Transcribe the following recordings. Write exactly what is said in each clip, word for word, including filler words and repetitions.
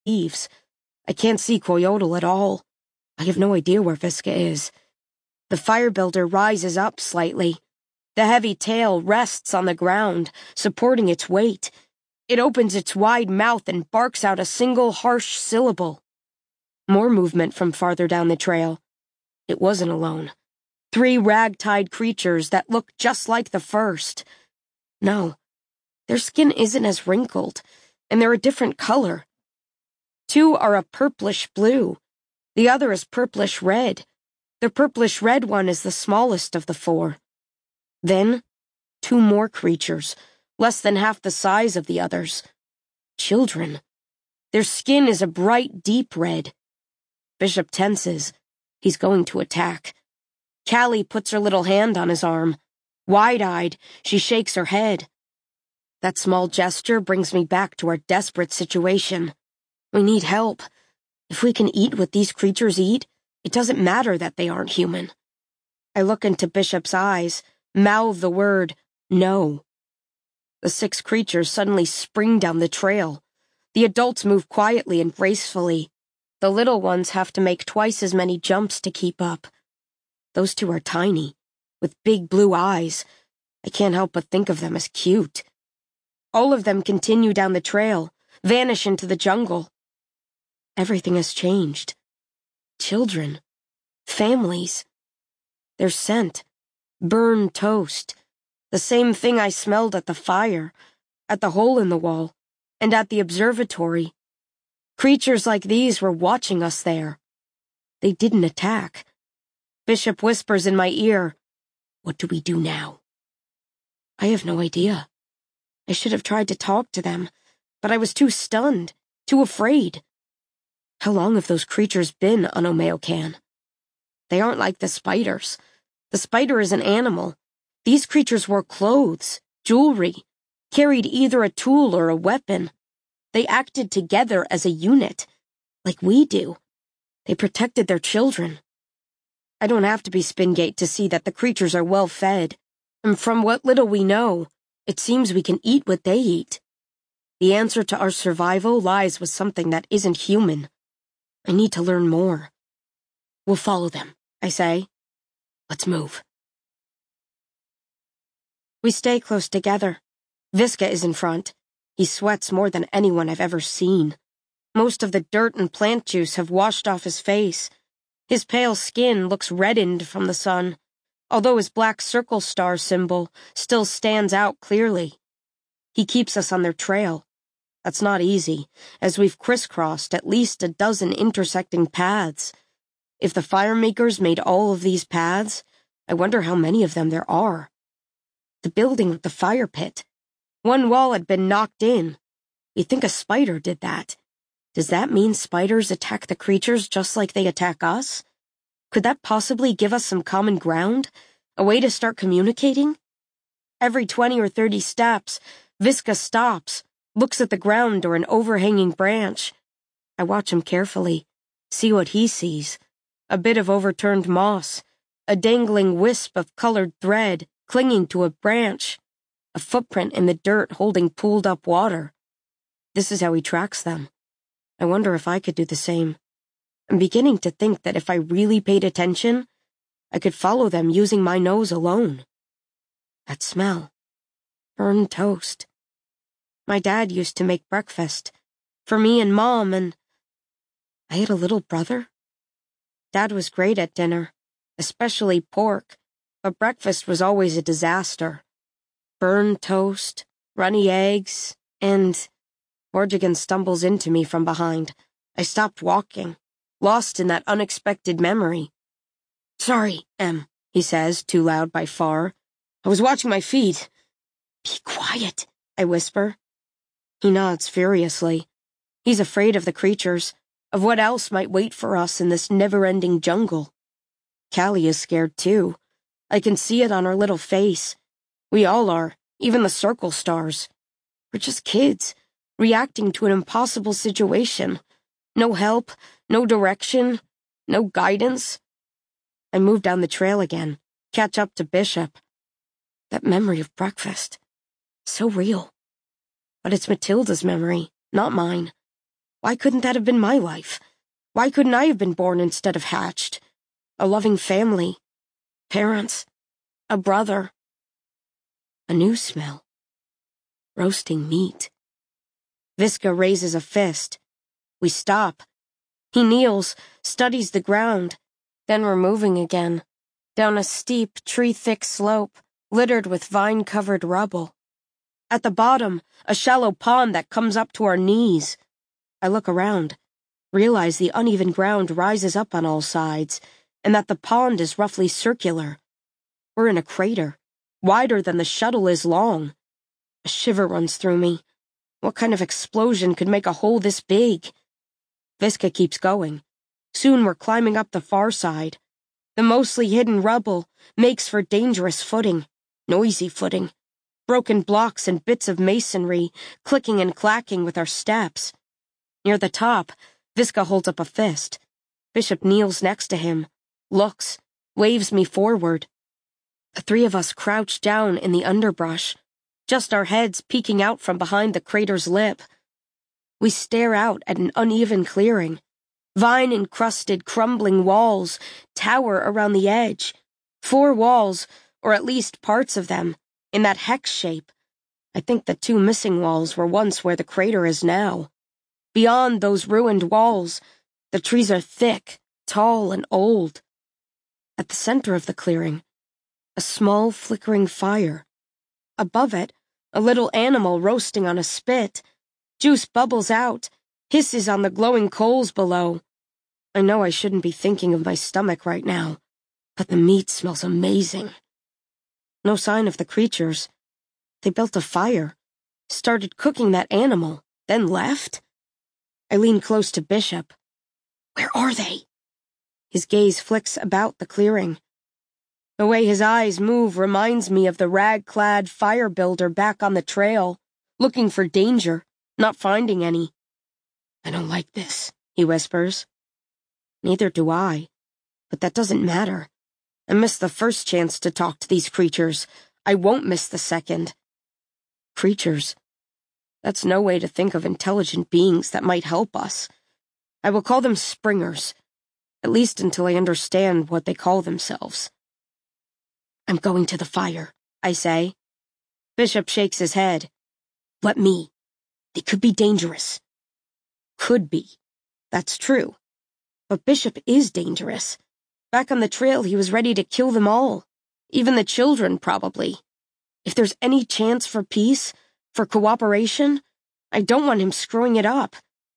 leaves. I can't see Coyotl at all. I have no idea where Visca is. The firebuilder rises up slightly. The heavy tail rests on the ground, supporting its weight. It opens its wide mouth and barks out a single harsh syllable. More movement from farther down the trail. It wasn't alone. Three ragtide creatures that look just like the first. No, their skin isn't as wrinkled, and they're a different color. Two are a purplish blue. The other is purplish red. The purplish red one is the smallest of the four. Then, two more creatures, less than half the size of the others. Children. Their skin is a bright, deep red. Bishop tenses. He's going to attack. Callie puts her little hand on his arm. Wide-eyed, she shakes her head. That small gesture brings me back to our desperate situation. We need help. If we can eat what these creatures eat, it doesn't matter that they aren't human. I look into Bishop's eyes, mouth the word, no. The six creatures suddenly spring down the trail. The adults move quietly and gracefully. The little ones have to make twice as many jumps to keep up. Those two are tiny, with big blue eyes. I can't help but think of them as cute. All of them continue down the trail, vanish into the jungle. Everything has changed. Children. Families. Their scent. Burned toast. The same thing I smelled at the fire, at the hole in the wall, and at the observatory. Creatures like these were watching us there. They didn't attack. Bishop whispers in my ear, "What do we do now?" I have no idea. I should have tried to talk to them, but I was too stunned, too afraid. How long have those creatures been on Omeocan? They aren't like the spiders. The spider is an animal. These creatures wore clothes, jewelry, carried either a tool or a weapon. They acted together as a unit, like we do. They protected their children. I don't have to be Spingate to see that the creatures are well fed, and from what little we know, it seems we can eat what they eat. The answer to our survival lies with something that isn't human. I need to learn more. We'll follow them, I say. Let's move. We stay close together. Visca is in front. He sweats more than anyone I've ever seen. Most of the dirt and plant juice have washed off his face. His pale skin looks reddened from the sun, although his black circle star symbol still stands out clearly. He keeps us on their trail. That's not easy, as we've crisscrossed at least a dozen intersecting paths. If the firemakers made all of these paths, I wonder how many of them there are. The building with the fire pit. One wall had been knocked in. We think a spider did that. Does that mean spiders attack the creatures just like they attack us? Could that possibly give us some common ground? A way to start communicating? Every twenty or thirty steps, Visca stops, looks at the ground or an overhanging branch. I watch him carefully, see what he sees. A bit of overturned moss, a dangling wisp of colored thread clinging to a branch, a footprint in the dirt holding pooled up water. This is how he tracks them. I wonder if I could do the same. I'm beginning to think that if I really paid attention, I could follow them using my nose alone. That smell. Burned toast. My dad used to make breakfast. For me and Mom, and I had a little brother. Dad was great at dinner, especially pork, but breakfast was always a disaster. Burned toast, runny eggs, and... Vortigern stumbles into me from behind. I stopped walking, lost in that unexpected memory. "Sorry, Em," he says, too loud by far. "I was watching my feet." "Be quiet," I whisper. He nods furiously. He's afraid of the creatures, of what else might wait for us in this never-ending jungle. Callie is scared too. I can see it on her little face. We all are, even the circle stars. We're just kids, reacting to an impossible situation. No help, no direction, no guidance. I move down the trail again, catch up to Bishop. That memory of breakfast. So real. But it's Matilda's memory, not mine. Why couldn't that have been my life? Why couldn't I have been born instead of hatched? A loving family, parents, a brother. A new smell. Roasting meat. Viska raises a fist. We stop. He kneels, studies the ground, then we're moving again, down a steep, tree-thick slope, littered with vine-covered rubble. At the bottom, a shallow pond that comes up to our knees. I look around, realize the uneven ground rises up on all sides, and that the pond is roughly circular. We're in a crater, wider than the shuttle is long. A shiver runs through me. What kind of explosion could make a hole this big? Viska keeps going. Soon we're climbing up the far side. The mostly hidden rubble makes for dangerous footing, noisy footing. Broken blocks and bits of masonry, clicking and clacking with our steps. Near the top, Viska holds up a fist. Bishop kneels next to him, looks, waves me forward. The three of us crouch down in the underbrush, just our heads peeking out from behind the crater's lip. We stare out at an uneven clearing. Vine-encrusted, crumbling walls tower around the edge. Four walls, or at least parts of them, in that hex shape. I think the two missing walls were once where the crater is now. Beyond those ruined walls, the trees are thick, tall, and old. At the center of the clearing, a small flickering fire. Above it, a little animal roasting on a spit. Juice bubbles out, hisses on the glowing coals below. I know I shouldn't be thinking of my stomach right now, but the meat smells amazing. No sign of the creatures. They built a fire, started cooking that animal, then left? I lean close to Bishop. Where are they? His gaze flicks about the clearing. The way his eyes move reminds me of the rag-clad fire builder back on the trail, looking for danger, not finding any. I don't like this, he whispers. Neither do I, but that doesn't matter. I missed the first chance to talk to these creatures. I won't miss the second. Creatures. That's no way to think of intelligent beings that might help us. I will call them springers, at least until I understand what they call themselves. I'm going to the fire, I say. Bishop shakes his head. Let me. They could be dangerous. Could be. That's true. But Bishop is dangerous. Back on the trail, he was ready to kill them all. Even the children, probably. If there's any chance for peace, for cooperation, I don't want him screwing it up.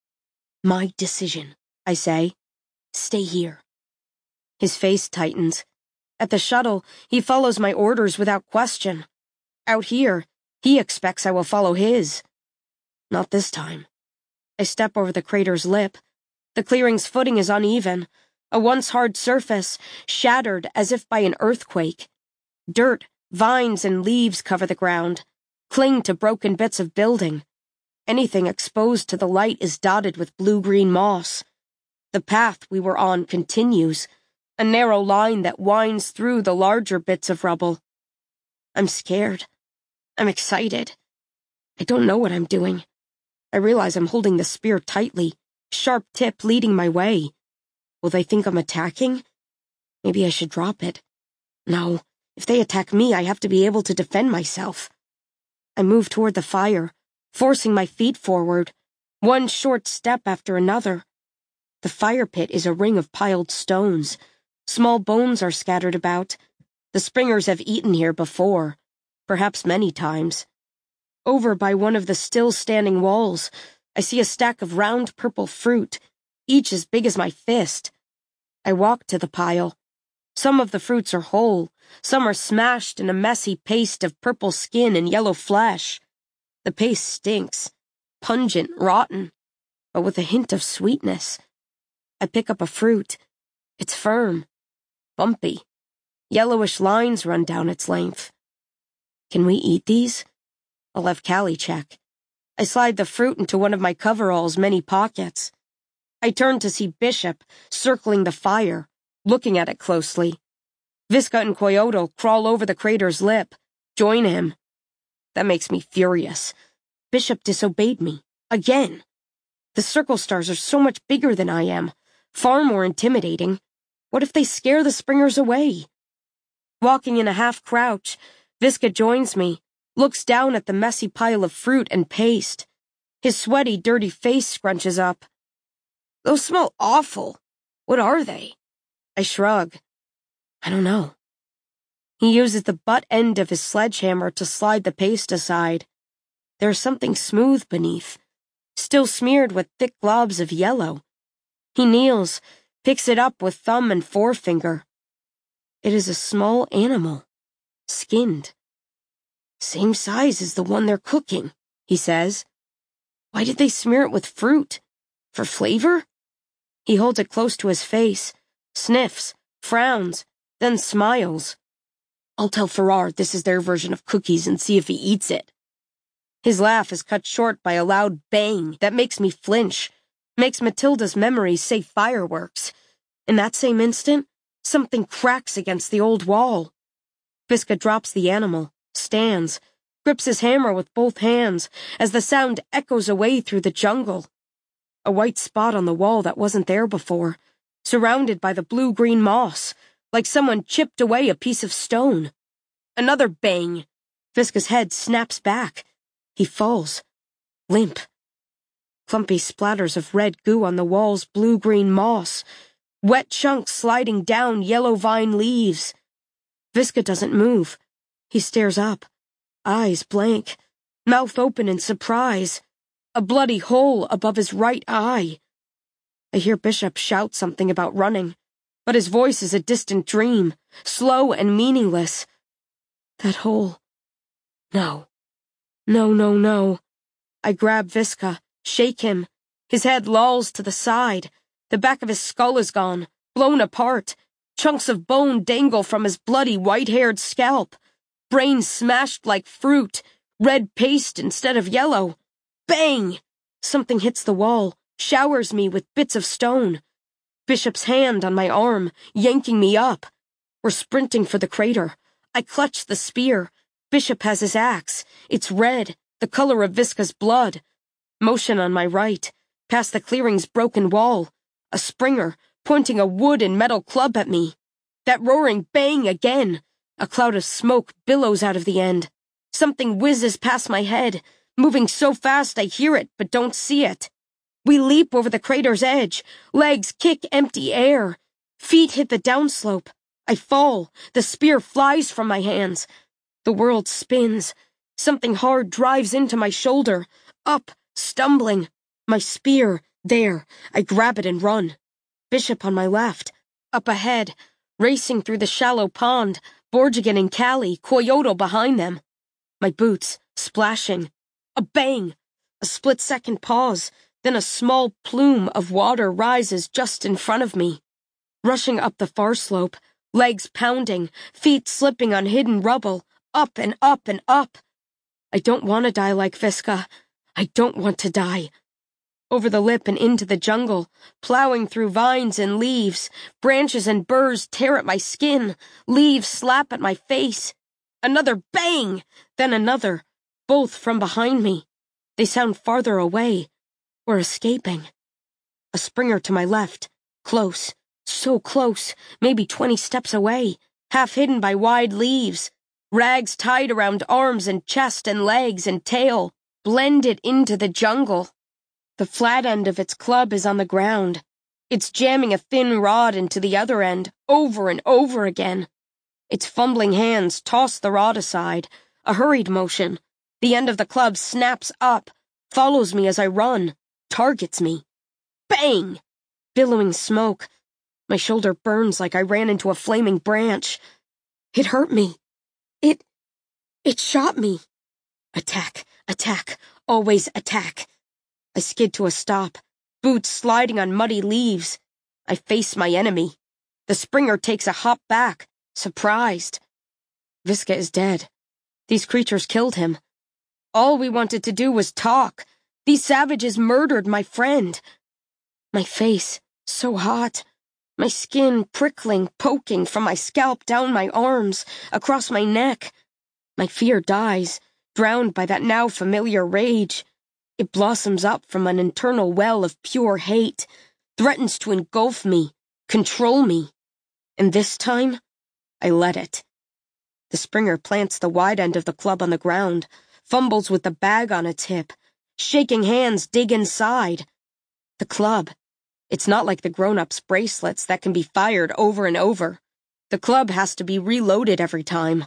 My decision, I say. Stay here. His face tightens. At the shuttle, he follows my orders without question. Out here, he expects I will follow his. Not this time. I step over the crater's lip. The clearing's footing is uneven, a once hard surface shattered as if by an earthquake. Dirt, vines, and leaves cover the ground, cling to broken bits of building. Anything exposed to the light is dotted with blue-green moss. The path we were on continues, a narrow line that winds through the larger bits of rubble. I'm scared. I'm excited. I don't know what I'm doing. I realize I'm holding the spear tightly, sharp tip leading my way. Will they think I'm attacking? Maybe I should drop it. No, if they attack me, I have to be able to defend myself. I move toward the fire, forcing my feet forward, one short step after another. The fire pit is a ring of piled stones. Small bones are scattered about. The springers have eaten here before, perhaps many times. Over by one of the still-standing walls, I see a stack of round purple fruit, each as big as my fist. I walk to the pile. Some of the fruits are whole, some are smashed in a messy paste of purple skin and yellow flesh. The paste stinks, pungent, rotten, but with a hint of sweetness. I pick up a fruit. It's firm, bumpy. Yellowish lines run down its length. Can we eat these? I'll have Callie check. I slide the fruit into one of my coveralls' many pockets. I turn to see Bishop circling the fire, looking at it closely. Viska and Coyote crawl over the crater's lip, join him. That makes me furious. Bishop disobeyed me. Again. The circle stars are so much bigger than I am, far more intimidating. What if they scare the springers away? Walking in a half-crouch, Visca joins me, looks down at the messy pile of fruit and paste. His sweaty, dirty face scrunches up. Those smell awful. What are they? I shrug. I don't know. He uses the butt end of his sledgehammer to slide the paste aside. There is something smooth beneath, still smeared with thick globs of yellow. He kneels, picks it up with thumb and forefinger. It is a small animal, skinned. Same size as the one they're cooking, he says. Why did they smear it with fruit? For flavor? He holds it close to his face, sniffs, frowns, then smiles. I'll tell Farrar this is their version of cookies and see if he eats it. His laugh is cut short by a loud bang that makes me flinch, makes Matilda's memories say fireworks. In that same instant, something cracks against the old wall. Visca drops the animal, stands, grips his hammer with both hands as the sound echoes away through the jungle. A white spot on the wall that wasn't there before, surrounded by the blue-green moss, like someone chipped away a piece of stone. Another bang. Visca's head snaps back. He falls, limp. Clumpy splatters of red goo on the wall's blue-green moss, wet chunks sliding down yellow vine leaves. Visca doesn't move. He stares up, eyes blank, mouth open in surprise, a bloody hole above his right eye. I hear Bishop shout something about running, but his voice is a distant dream, slow and meaningless. That hole. No. No, no, no. I grab Visca, shake him. His head lolls to the side. The back of his skull is gone, blown apart. Chunks of bone dangle from his bloody white-haired scalp. Brain smashed like fruit, red paste instead of yellow. Bang! Something hits the wall, showers me with bits of stone. Bishop's hand on my arm, yanking me up. We're sprinting for the crater. I clutch the spear. Bishop has his axe. It's red, the color of Visca's blood. Motion on my right, past the clearing's broken wall. A Springer, pointing a wood and metal club at me. That roaring bang again. A cloud of smoke billows out of the end. Something whizzes past my head, moving so fast I hear it but don't see it. We leap over the crater's edge. Legs kick empty air. Feet hit the downslope. I fall. The spear flies from my hands. The world spins. Something hard drives into my shoulder. Up, stumbling. My spear. There. I grab it and run. Bishop on my left. Up ahead. Racing through the shallow pond. Borgigan and Callie, Coyote behind them. My boots, splashing. A bang. A split-second pause. Then a small plume of water rises just in front of me. Rushing up the far slope, legs pounding, feet slipping on hidden rubble, up and up and up. I don't want to die like Visca. I don't want to die. Over the lip and into the jungle, plowing through vines and leaves, branches and burrs tear at my skin, leaves slap at my face. Another bang, then another, both from behind me. They sound farther away. We're escaping. A Springer to my left, close, so close, maybe twenty steps away, half hidden by wide leaves, rags tied around arms and chest and legs and tail, blended into the jungle. The flat end of its club is on the ground. It's jamming a thin rod into the other end, over and over again. Its fumbling hands toss the rod aside, a hurried motion. The end of the club snaps up, follows me as I run. Targets me. Bang! Billowing smoke. My shoulder burns like I ran into a flaming branch. It hurt me. It... it shot me. Attack, attack, always attack. I skid to a stop, boots sliding on muddy leaves. I face my enemy. The Springer takes a hop back, surprised. Visca is dead. These creatures killed him. All we wanted to do was talk. These savages murdered my friend. My face, so hot. My skin prickling, poking from my scalp down my arms, across my neck. My fear dies, drowned by that now familiar rage. It blossoms up from an internal well of pure hate, threatens to engulf me, control me. And this time, I let it. The Springer plants the wide end of the club on the ground, fumbles with the bag on its hip. Shaking hands dig inside. The club. It's not like the grown-ups' bracelets that can be fired over and over. The club has to be reloaded every time.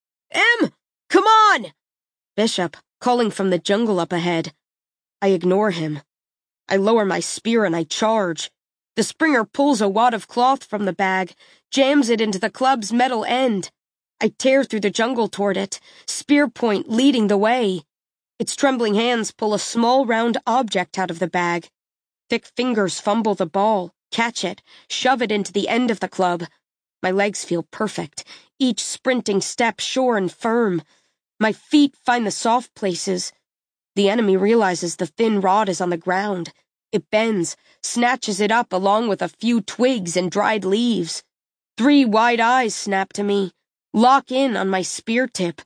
Em! Come on! Bishop, calling from the jungle up ahead. I ignore him. I lower my spear and I charge. The Springer pulls a wad of cloth from the bag, jams it into the club's metal end. I tear through the jungle toward it, spear point leading the way. Its trembling hands pull a small round object out of the bag. Thick fingers fumble the ball, catch it, shove it into the end of the club. My legs feel perfect, each sprinting step sure and firm. My feet find the soft places. The enemy realizes the thin rod is on the ground. It bends, snatches it up along with a few twigs and dried leaves. Three wide eyes snap to me, lock in on my spear tip.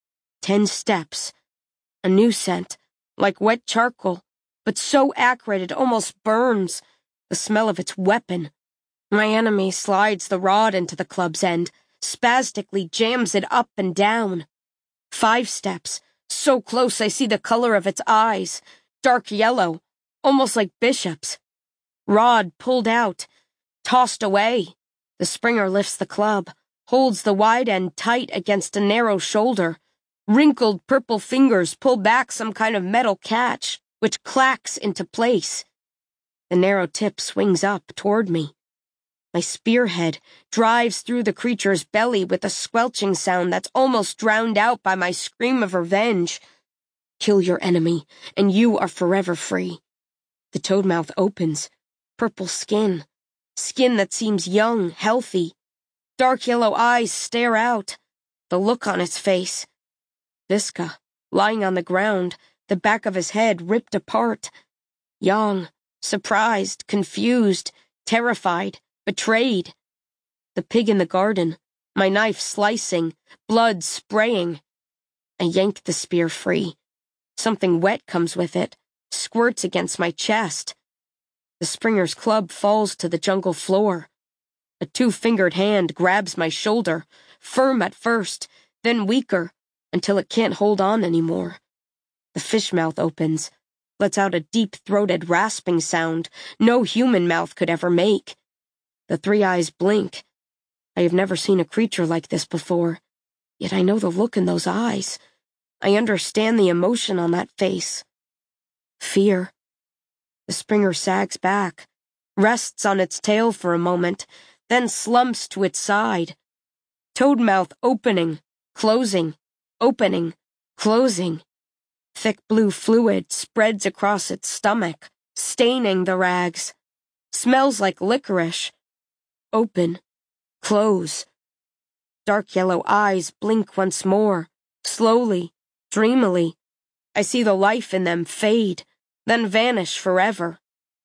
Ten steps. A new scent, like wet charcoal, but so acrid it almost burns. The smell of its weapon. My enemy slides the rod into the club's end, spastically jams it up and down. Five steps, so close I see the color of its eyes, dark yellow, almost like Bishop's. Rod pulled out, tossed away. The Springer lifts the club, holds the wide end tight against a narrow shoulder. Wrinkled purple fingers pull back some kind of metal catch, which clacks into place. The narrow tip swings up toward me. My spearhead drives through the creature's belly with a squelching sound that's almost drowned out by my scream of revenge. Kill your enemy, and you are forever free. The toad mouth opens. Purple skin. Skin that seems young, healthy. Dark yellow eyes stare out. The look on its face. Visca, lying on the ground, the back of his head ripped apart. Young, surprised, confused, terrified, betrayed. The pig in the garden, my knife slicing, blood spraying. I yank the spear free. Something wet comes with it, squirts against my chest. The Springer's club falls to the jungle floor. A two-fingered hand grabs my shoulder, firm at first, then weaker, until it can't hold on anymore. The fish mouth opens, lets out a deep-throated rasping sound no human mouth could ever make. The three eyes blink. I have never seen a creature like this before, yet I know the look in those eyes. I understand the emotion on that face. Fear. The Springer sags back, rests on its tail for a moment, then slumps to its side. Toad mouth opening, closing, opening, closing. Thick blue fluid spreads across its stomach, staining the rags. Smells like licorice. Open, close. Dark yellow eyes blink once more, slowly, dreamily. I see the life in them fade, then vanish forever.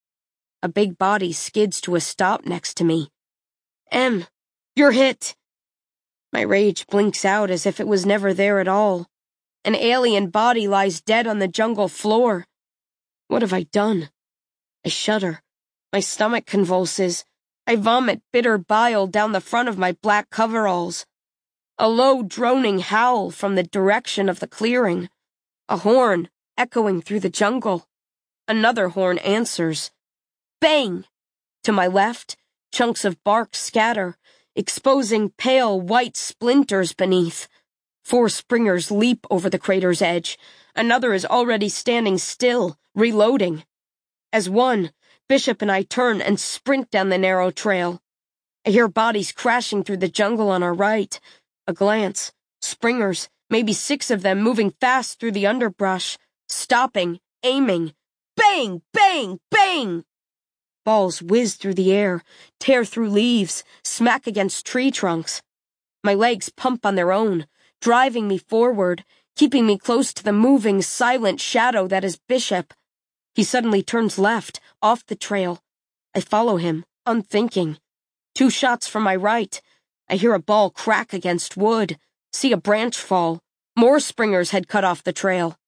A big body skids to a stop next to me. Em, you're hit. My rage blinks out as if it was never there at all. An alien body lies dead on the jungle floor. What have I done? I shudder. My stomach convulses. I vomit bitter bile down the front of my black coveralls. A low droning howl from the direction of the clearing. A horn echoing through the jungle. Another horn answers. Bang! To my left, chunks of bark scatter, exposing pale white splinters beneath. Four Springers leap over the crater's edge. Another is already standing still, reloading. As one, Bishop and I turn and sprint down the narrow trail. I hear bodies crashing through the jungle on our right. A glance. Springers, maybe six of them moving fast through the underbrush, stopping, aiming. Bang! Bang! Bang! Balls whiz through the air, tear through leaves, smack against tree trunks. My legs pump on their own, driving me forward, keeping me close to the moving, silent shadow that is Bishop. He suddenly turns left, off the trail. I follow him, unthinking. Two shots from my right. I hear a ball crack against wood, see a branch fall. More Springers had cut off the trail.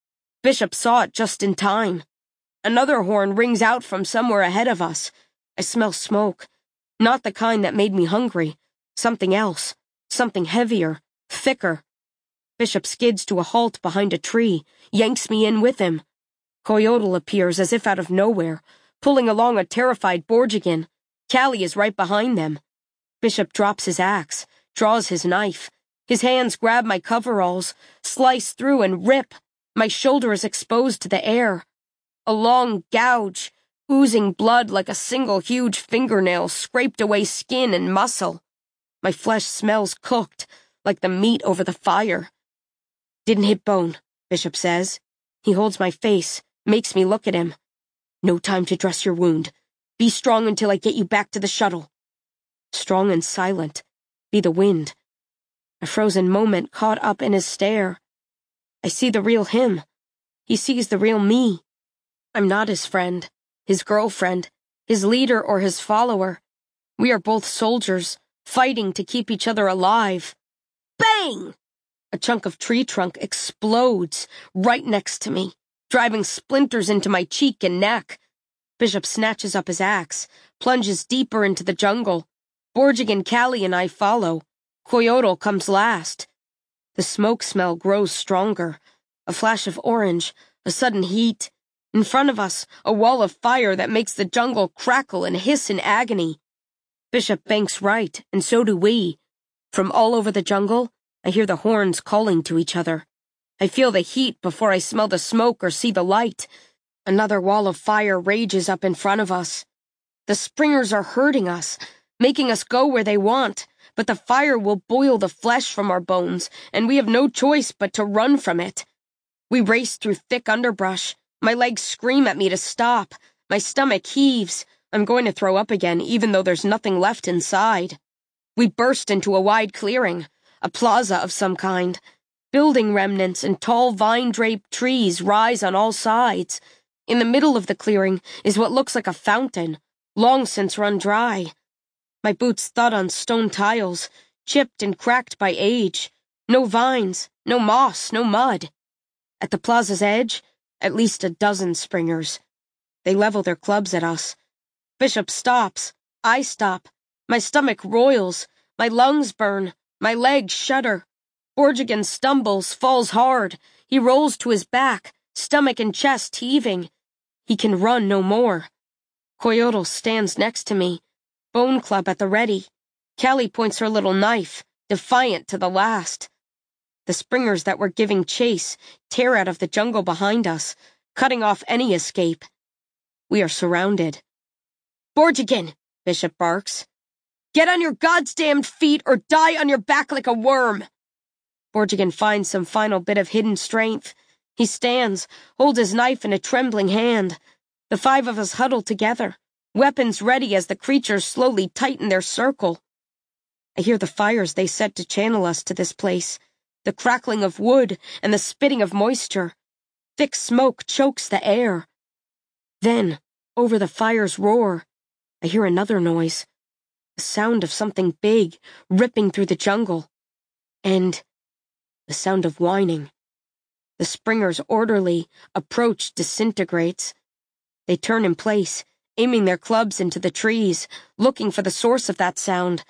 Bishop saw it just in time. Another horn rings out from somewhere ahead of us. I smell smoke. Not the kind that made me hungry. Something else. Something heavier. Thicker. Bishop skids to a halt behind a tree, yanks me in with him. Coyotl appears as if out of nowhere, pulling along a terrified Borjigin. Callie is right behind them. Bishop drops his axe, draws his knife. His hands grab my coveralls, slice through and rip. My shoulder is exposed to the air. A long gouge, oozing blood like a single huge fingernail scraped away skin and muscle. My flesh smells cooked, like the meat over the fire. Didn't hit bone, Bishop says. He holds my face, makes me look at him. No time to dress your wound. Be strong until I get you back to the shuttle. Strong and silent. Be the wind. A frozen moment caught up in his stare. I see the real him. He sees the real me. I'm not his friend, his girlfriend, his leader or his follower. We are both soldiers, fighting to keep each other alive. Bang! A chunk of tree trunk explodes right next to me, driving splinters into my cheek and neck. Bishop snatches up his axe, plunges deeper into the jungle. Borjigin, Callie, and I follow. Coyotl comes last. The smoke smell grows stronger. A flash of orange, a sudden heat. In front of us, a wall of fire that makes the jungle crackle and hiss in agony. Bishop banks right, and so do we. From all over the jungle, I hear the horns calling to each other. I feel the heat before I smell the smoke or see the light. Another wall of fire rages up in front of us. The springers are hurting us, making us go where they want, but the fire will boil the flesh from our bones, and we have no choice but to run from it. We race through thick underbrush. My legs scream at me to stop. My stomach heaves. I'm going to throw up again, even though there's nothing left inside. We burst into a wide clearing, a plaza of some kind. Building remnants and tall vine-draped trees rise on all sides. In the middle of the clearing is what looks like a fountain, long since run dry. My boots thud on stone tiles, chipped and cracked by age. No vines, no moss, no mud. At the plaza's edge, at least a dozen springers. They level their clubs at us. Bishop stops. I stop. My stomach roils. My lungs burn. My legs shudder. Borjigin stumbles, falls hard. He rolls to his back, stomach and chest heaving. He can run no more. Coyotl stands next to me, bone club at the ready. Callie points her little knife, defiant to the last. The springers that were giving chase tear out of the jungle behind us, cutting off any escape. We are surrounded. Borjigin, Bishop barks. Get on your goddamned feet or die on your back like a worm. Borjigin finds some final bit of hidden strength. He stands, holds his knife in a trembling hand. The five of us huddle together, weapons ready as the creatures slowly tighten their circle. I hear the fires they set to channel us to this place, the crackling of wood and the spitting of moisture. Thick smoke chokes the air. Then, over the fire's roar, I hear another noise, the sound of something big ripping through the jungle, and the sound of whining. The springer's orderly approach disintegrates. They turn in place, aiming their clubs into the trees, looking for the source of that sound.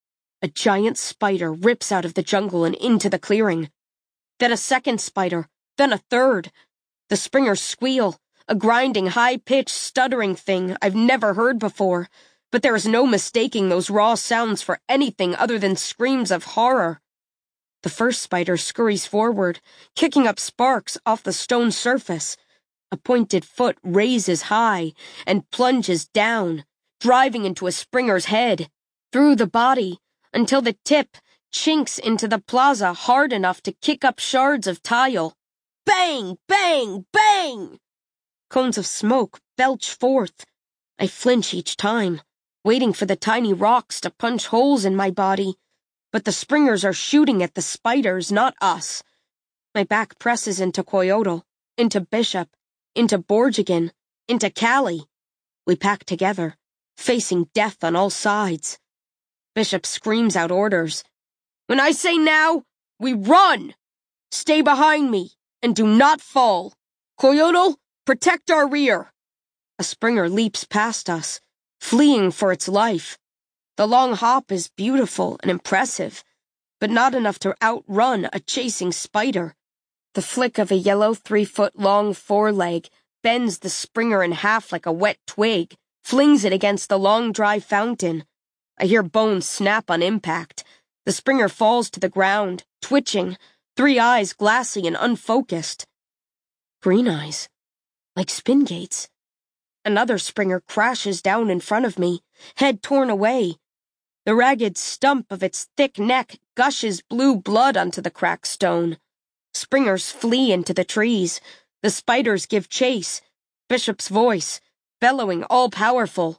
A giant spider rips out of the jungle and into the clearing. Then a second spider, then a third. The springers squeal, a grinding, high-pitched, stuttering thing I've never heard before, but there is no mistaking those raw sounds for anything other than screams of horror. The first spider scurries forward, kicking up sparks off the stone surface. A pointed foot raises high and plunges down, driving into a springer's head, through the body, until the tip chinks into the plaza hard enough to kick up shards of tile. Bang! Bang! Bang! Cones of smoke belch forth. I flinch each time, waiting for the tiny rocks to punch holes in my body. But the springers are shooting at the spiders, not us. My back presses into Coyotl, into Bishop, into Borjigin, into Callie. We pack together, facing death on all sides. Bishop screams out orders. When I say now, we run! Stay behind me, and do not fall. Coyote, protect our rear! A Springer leaps past us, fleeing for its life. The long hop is beautiful and impressive, but not enough to outrun a chasing spider. The flick of a yellow three-foot-long foreleg bends the Springer in half like a wet twig, flings it against the long, dry fountain. I hear bones snap on impact. The Springer falls to the ground, twitching, three eyes glassy and unfocused. Green eyes, like spin gates. Another Springer crashes down in front of me, head torn away. The ragged stump of its thick neck gushes blue blood onto the cracked stone. Springers flee into the trees. The spiders give chase. Bishop's voice, bellowing all-powerful.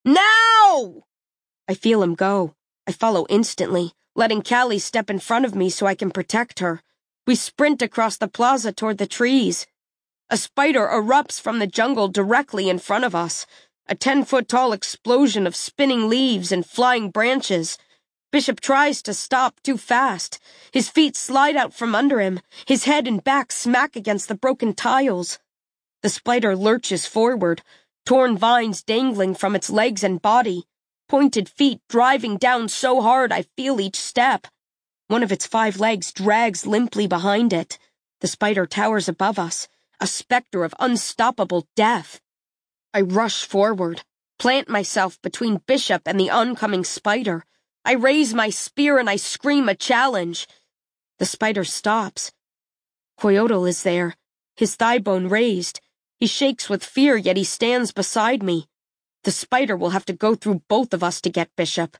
Now! I feel him go. I follow instantly, letting Callie step in front of me so I can protect her. We sprint across the plaza toward the trees. A spider erupts from the jungle directly in front of us, a ten-foot-tall explosion of spinning leaves and flying branches. Bishop tries to stop too fast. His feet slide out from under him, his head and back smack against the broken tiles. The spider lurches forward, torn vines dangling from its legs and body, pointed feet driving down so hard I feel each step. One of its five legs drags limply behind it. The spider towers above us, a specter of unstoppable death. I rush forward, plant myself between Bishop and the oncoming spider. I raise my spear and I scream a challenge. The spider stops. Coyote is there, his thigh bone raised. He shakes with fear, yet he stands beside me. The spider will have to go through both of us to get Bishop.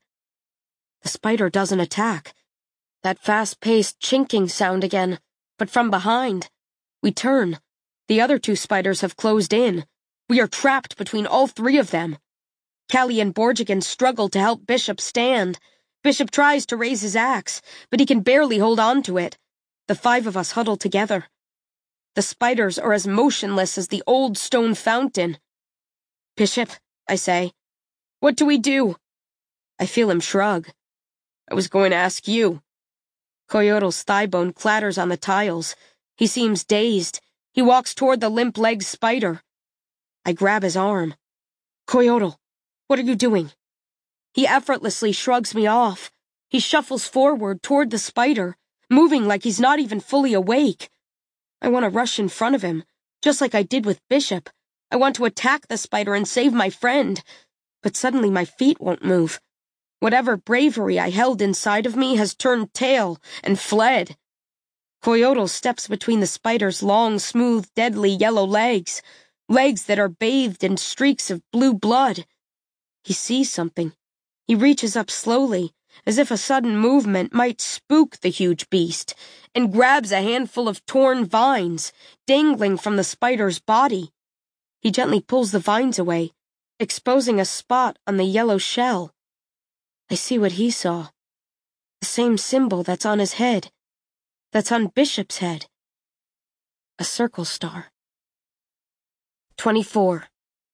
The spider doesn't attack. That fast-paced chinking sound again, but from behind. We turn. The other two spiders have closed in. We are trapped between all three of them. Callie and Borgigan struggle to help Bishop stand. Bishop tries to raise his axe, but he can barely hold on to it. The five of us huddle together. The spiders are as motionless as the old stone fountain. Bishop, I say. What do we do? I feel him shrug. I was going to ask you. Coyote's thigh bone clatters on the tiles. He seems dazed. He walks toward the limp-legged spider. I grab his arm. Coyote, what are you doing? He effortlessly shrugs me off. He shuffles forward toward the spider, moving like he's not even fully awake. I want to rush in front of him, just like I did with Bishop. I want to attack the spider and save my friend. But suddenly my feet won't move. Whatever bravery I held inside of me has turned tail and fled. Coyote steps between the spider's long, smooth, deadly yellow legs, legs that are bathed in streaks of blue blood. He sees something. He reaches up slowly, as if a sudden movement might spook the huge beast, and grabs a handful of torn vines, dangling from the spider's body. He gently pulls the vines away, exposing a spot on the yellow shell. I see what he saw. The same symbol that's on his head, that's on Bishop's head. A circle star. Twenty-four.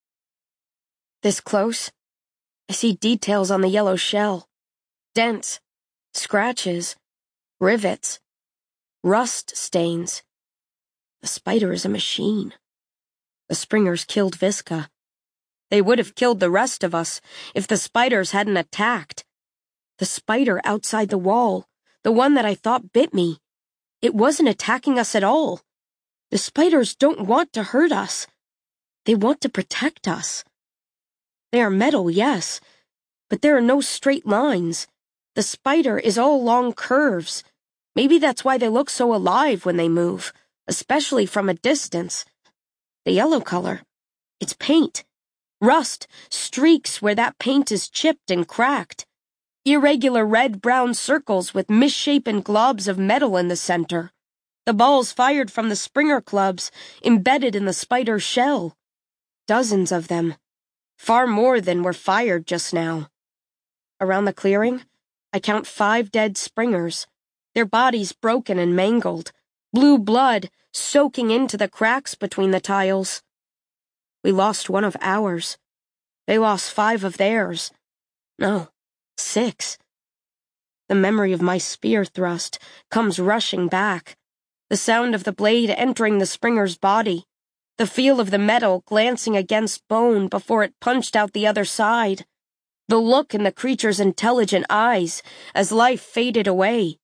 This close, I see details on the yellow shell. Dents, scratches, rivets, rust stains. The spider is a machine. The Springers killed Visca. They would have killed the rest of us if the spiders hadn't attacked. The spider outside the wall, the one that I thought bit me, it wasn't attacking us at all. The spiders don't want to hurt us. They want to protect us. They are metal, yes, but there are no straight lines. The spider is all long curves. Maybe that's why they look so alive when they move, especially from a distance. The yellow color, it's paint. Rust, streaks where that paint is chipped and cracked. Irregular red-brown circles with misshapen globs of metal in the center. The balls fired from the Springer clubs, embedded in the spider's shell. Dozens of them. Far more than were fired just now. Around the clearing, I count five dead Springers, their bodies broken and mangled, blue blood soaking into the cracks between the tiles. We lost one of ours. They lost five of theirs. No, six. The memory of my spear thrust comes rushing back, the sound of the blade entering the Springer's body, the feel of the metal glancing against bone before it punched out the other side, the look in the creature's intelligent eyes as life faded away.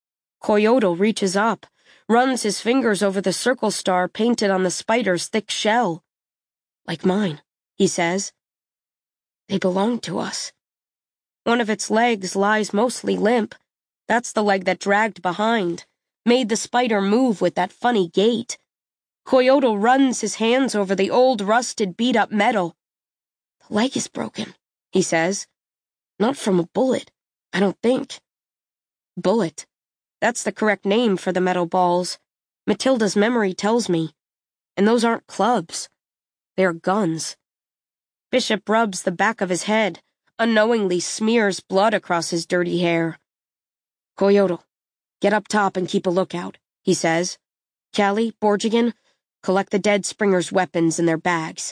Coyote reaches up, runs his fingers over the circle star painted on the spider's thick shell. Like mine, he says. They belong to us. One of its legs lies mostly limp. That's the leg that dragged behind, made the spider move with that funny gait. Coyote runs his hands over the old, rusted, beat-up metal. The leg is broken, he says. Not from a bullet, I don't think. Bullet. That's the correct name for the metal balls. Matilda's memory tells me. And those aren't clubs. They're guns. Bishop rubs the back of his head, unknowingly smears blood across his dirty hair. Coyote, get up top and keep a lookout, he says. Callie, Borgigan, collect the dead Springer's weapons in their bags.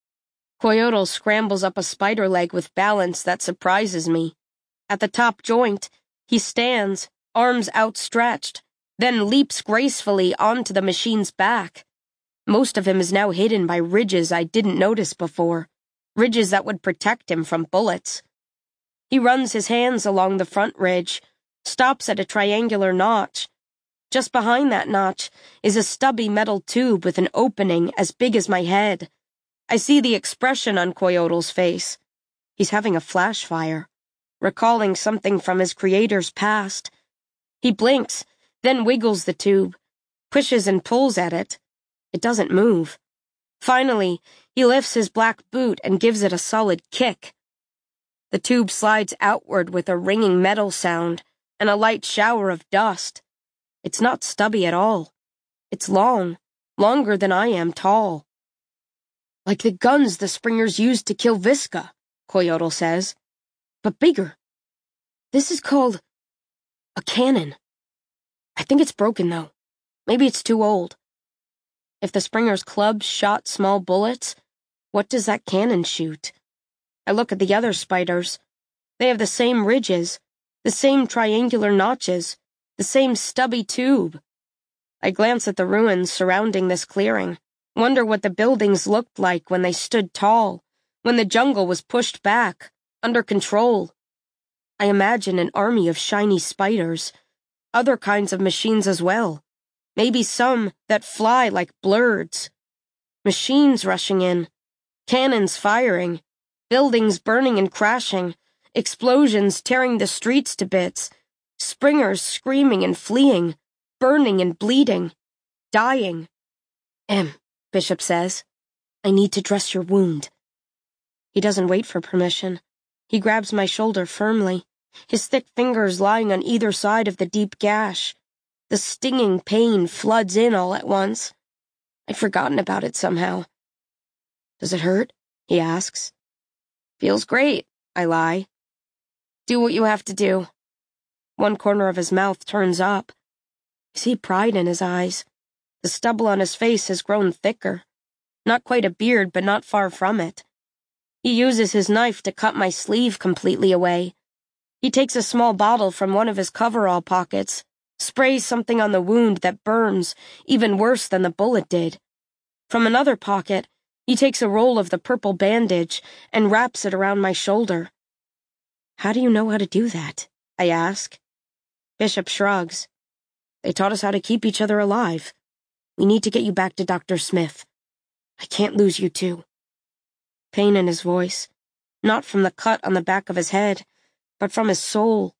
Coyote scrambles up a spider leg with balance that surprises me. At the top joint, he stands, arms outstretched, then leaps gracefully onto the machine's back. Most of him is now hidden by ridges I didn't notice before, ridges that would protect him from bullets. He runs his hands along the front ridge, stops at a triangular notch. Just behind that notch is a stubby metal tube with an opening as big as my head. I see the expression on Coyote's face. He's having a flash fire, recalling something from his creator's past. He blinks, then wiggles the tube, pushes and pulls at it. It doesn't move. Finally, he lifts his black boot and gives it a solid kick. The tube slides outward with a ringing metal sound and a light shower of dust. It's not stubby at all. It's long, longer than I am tall. Like the guns the Springers used to kill Visca, Coyote says, but bigger. This is called a cannon. I think it's broken, though. Maybe it's too old. If the Springer's clubs shot small bullets, what does that cannon shoot? I look at the other spiders. They have the same ridges, the same triangular notches, the same stubby tube. I glance at the ruins surrounding this clearing, wonder what the buildings looked like when they stood tall, when the jungle was pushed back, under control. I imagine an army of shiny spiders, other kinds of machines as well, maybe some that fly like blurs. Machines rushing in, cannons firing, buildings burning and crashing, explosions tearing the streets to bits, Springers screaming and fleeing, burning and bleeding, dying. Em, Bishop says, I need to dress your wound. He doesn't wait for permission. He grabs my shoulder firmly, his thick fingers lying on either side of the deep gash. The stinging pain floods in all at once. I'd forgotten about it somehow. Does it hurt? He asks. Feels great, I lie. Do what you have to do. One corner of his mouth turns up. I see pride in his eyes. The stubble on his face has grown thicker. Not quite a beard, but not far from it. He uses his knife to cut my sleeve completely away. He takes a small bottle from one of his coverall pockets, sprays something on the wound that burns, even worse than the bullet did. From another pocket, he takes a roll of the purple bandage and wraps it around my shoulder. How do you know how to do that? I ask. Bishop shrugs. They taught us how to keep each other alive. We need to get you back to Doctor Smith. I can't lose you too. Pain in his voice, not from the cut on the back of his head, but from his soul.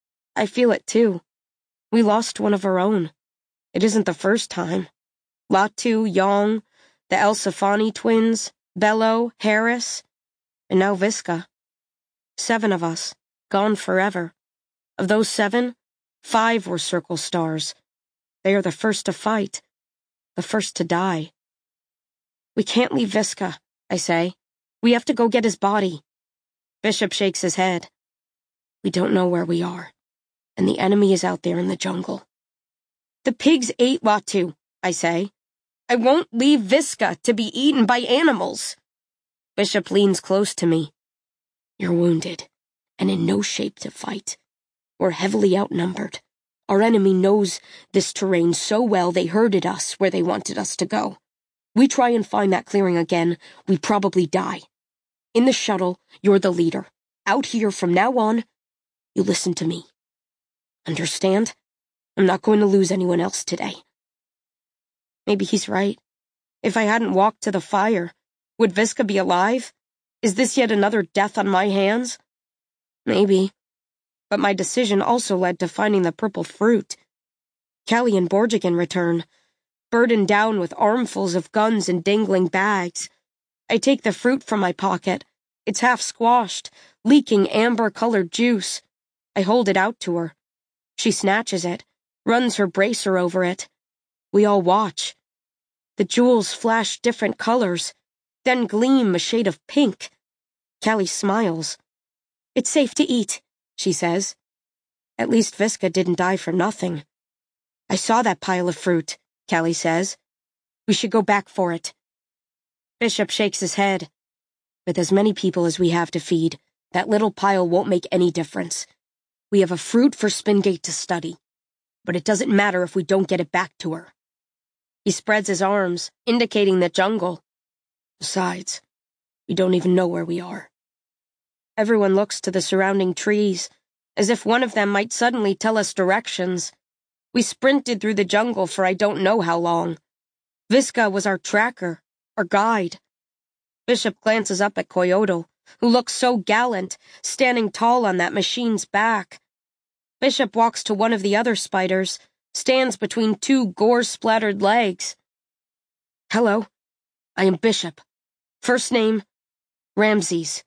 I feel it too. We lost one of our own. It isn't the first time. Latu, Yong, the El Safani twins, Bello, Harris, and now Visca. Seven of us, gone forever. Of those seven, five were circle stars. They are the first to fight, the first to die. We can't leave Visca, I say. We have to go get his body. Bishop shakes his head. We don't know where we are, and the enemy is out there in the jungle. The pigs ate Latu, I say. I won't leave Visca to be eaten by animals. Bishop leans close to me. You're wounded, and in no shape to fight. We're heavily outnumbered. Our enemy knows this terrain so well they herded us where they wanted us to go. We try and find that clearing again, we probably die. In the shuttle, you're the leader. Out here from now on, you listen to me. Understand? I'm not going to lose anyone else today. Maybe he's right. If I hadn't walked to the fire, would Viska be alive? Is this yet another death on my hands? Maybe. But my decision also led to finding the purple fruit. Callie and Borgigan return, burdened down with armfuls of guns and dangling bags. I take the fruit from my pocket. It's half squashed, leaking amber-colored juice. I hold it out to her. She snatches it, runs her bracer over it. We all watch. The jewels flash different colors, then gleam a shade of pink. Callie smiles. It's safe to eat, she says. At least Viska didn't die for nothing. I saw that pile of fruit, Callie says. We should go back for it. Bishop shakes his head. With as many people as we have to feed, that little pile won't make any difference. We have a fruit for Spingate to study, but it doesn't matter if we don't get it back to her. He spreads his arms, indicating the jungle. Besides, we don't even know where we are. Everyone looks to the surrounding trees, as if one of them might suddenly tell us directions. We sprinted through the jungle for I don't know how long. Viska was our tracker, our guide. Bishop glances up at Coyote, who looks so gallant, standing tall on that machine's back. Bishop walks to one of the other spiders, stands between two gore-splattered legs. Hello, I am Bishop. First name, Ramses.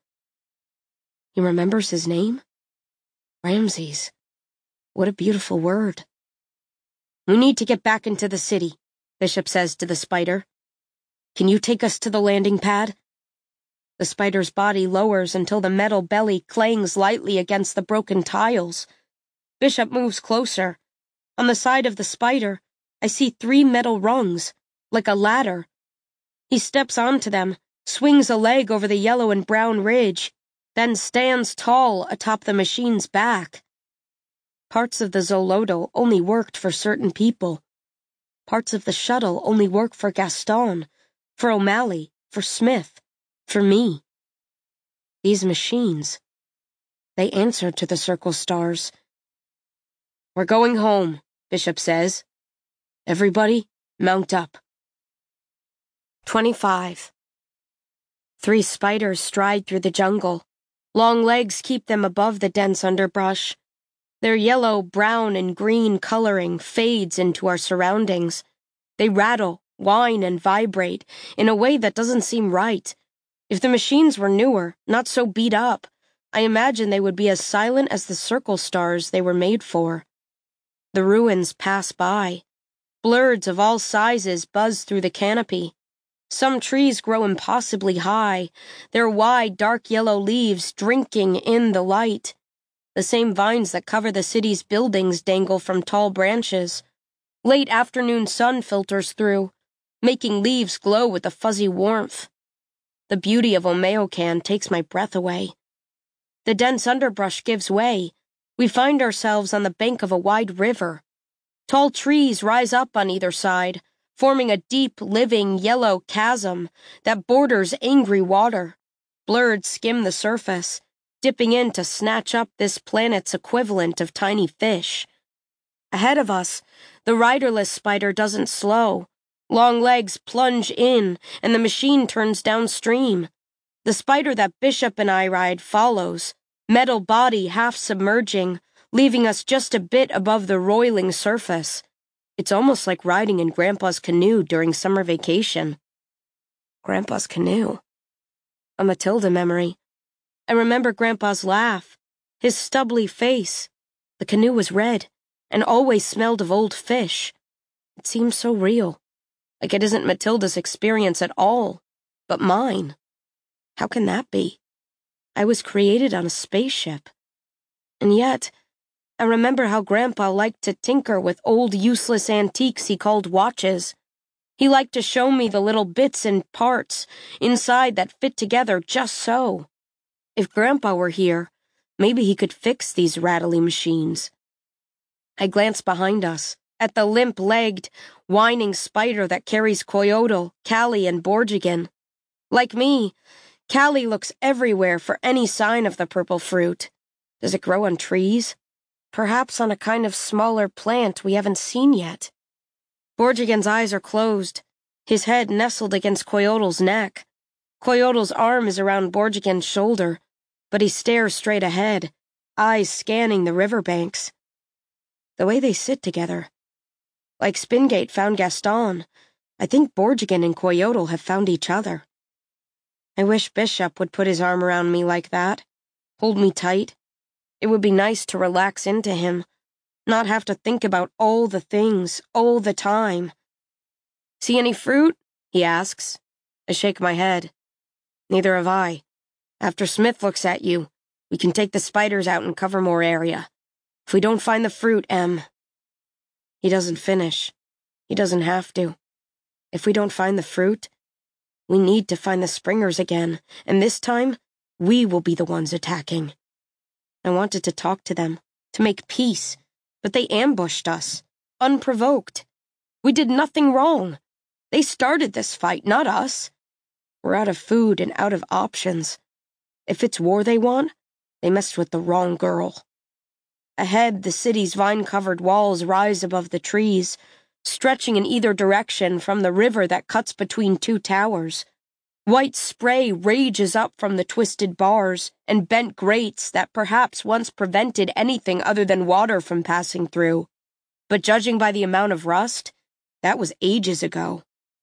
He remembers his name? Ramses. What a beautiful word. We need to get back into the city, Bishop says to the spider. Can you take us to the landing pad? The spider's body lowers until the metal belly clangs lightly against the broken tiles. Bishop moves closer. On the side of the spider, I see three metal rungs, like a ladder. He steps onto them, swings a leg over the yellow and brown ridge, then stands tall atop the machine's back. Parts of the Zolotl only worked for certain people. Parts of the shuttle only work for Gaston, for O'Malley, for Smith, for me. These machines, they answer to the circle stars. We're going home, Bishop says. Everybody, mount up. Twenty-five. Three spiders stride through the jungle. Long legs keep them above the dense underbrush. Their yellow, brown, and green coloring fades into our surroundings. They rattle, whine, and vibrate in a way that doesn't seem right. If the machines were newer, not so beat up, I imagine they would be as silent as the circle stars they were made for. The ruins pass by. Blurs of all sizes buzz through the canopy. Some trees grow impossibly high, their wide, dark yellow leaves drinking in the light. The same vines that cover the city's buildings dangle from tall branches. Late afternoon sun filters through, making leaves glow with a fuzzy warmth. The beauty of Omeocan takes my breath away. The dense underbrush gives way. We find ourselves on the bank of a wide river. Tall trees rise up on either side, forming a deep, living, yellow chasm that borders angry water. Blurs skim the surface, dipping in to snatch up this planet's equivalent of tiny fish. Ahead of us, the riderless spider doesn't slow. Long legs plunge in, and the machine turns downstream. The spider that Bishop and I ride follows, metal body half submerging, leaving us just a bit above the roiling surface. It's almost like riding in Grandpa's canoe during summer vacation. Grandpa's canoe. A Matilda memory. I remember Grandpa's laugh, his stubbly face. The canoe was red, and always smelled of old fish. It seemed so real, like it isn't Matilda's experience at all, but mine. How can that be? I was created on a spaceship. And yet, I remember how Grandpa liked to tinker with old useless antiques he called watches. He liked to show me the little bits and parts inside that fit together just so. If Grandpa were here, maybe he could fix these rattly machines. I glance behind us. at the limp-legged, whining spider that carries Coyotl, Callie, and Borgigan. Like me, Callie looks everywhere for any sign of the purple fruit. Does it grow on trees? Perhaps on a kind of smaller plant we haven't seen yet. Borgigan's eyes are closed, his head nestled against Coyotl's neck. Coyotl's arm is around Borgigan's shoulder, but he stares straight ahead, eyes scanning the riverbanks. The way they sit together. Like Spingate found Gaston, I think Borgigan and Coyotl have found each other. I wish Bishop would put his arm around me like that, hold me tight. It would be nice to relax into him, not have to think about all the things, all the time. See any fruit? He asks. I shake my head. Neither have I. After Smith looks at you, we can take the spiders out and cover more area. If we don't find the fruit, Em. He doesn't finish. He doesn't have to. If we don't find the fruit, we need to find the Springers again, and this time, we will be the ones attacking. I wanted to talk to them, to make peace, but they ambushed us, unprovoked. We did nothing wrong. They started this fight, not us. We're out of food and out of options. If it's war they want, they messed with the wrong girl. Ahead, the city's vine-covered walls rise above the trees, stretching in either direction from the river that cuts between two towers. White spray rages up from the twisted bars and bent grates that perhaps once prevented anything other than water from passing through. But judging by the amount of rust, that was ages ago.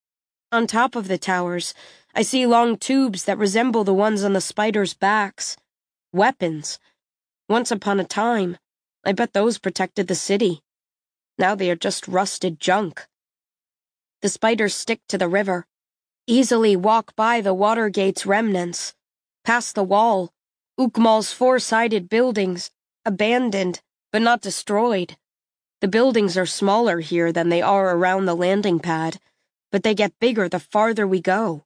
On top of the towers, I see long tubes that resemble the ones on the spiders' backs. Weapons. Once upon a time, I bet those protected the city. Now they are just rusted junk. The spiders stick to the river, easily walk by the Watergate's remnants, past the wall, Ukmal's four-sided buildings, abandoned, but not destroyed. The buildings are smaller here than they are around the landing pad, but they get bigger the farther we go.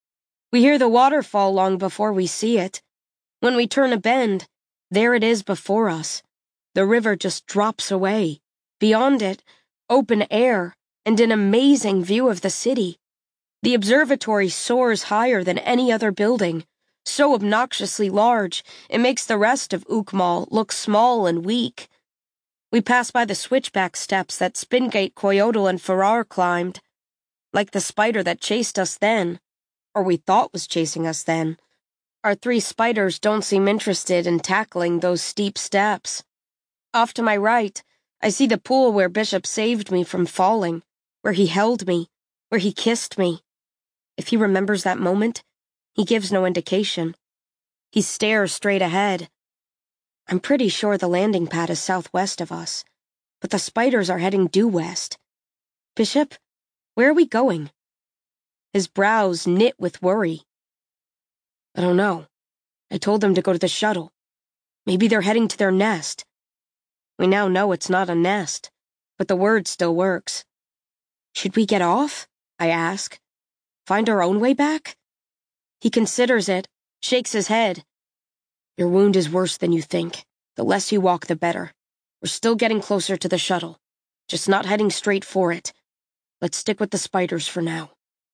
We hear the waterfall long before we see it. When we turn a bend, there it is before us. The river just drops away. Beyond it, open air and an amazing view of the city. The observatory soars higher than any other building, so obnoxiously large it makes the rest of Ukmal look small and weak. We pass by the switchback steps that Spingate, Coyotl, and Farrar climbed. Like the spider that chased us then, or we thought was chasing us then, our three spiders don't seem interested in tackling those steep steps. Off to my right, I see the pool where Bishop saved me from falling, where he held me, where he kissed me. If he remembers that moment, he gives no indication. He stares straight ahead. I'm pretty sure the landing pad is southwest of us, but the spiders are heading due west. Bishop, where are we going? His brows knit with worry. I don't know. I told them to go to the shuttle. Maybe they're heading to their nest. We now know it's not a nest, but the word still works. Should we get off? I ask. Find our own way back? He considers it, shakes his head. Your wound is worse than you think. The less you walk, the better. We're still getting closer to the shuttle, just not heading straight for it. Let's stick with the spiders for now.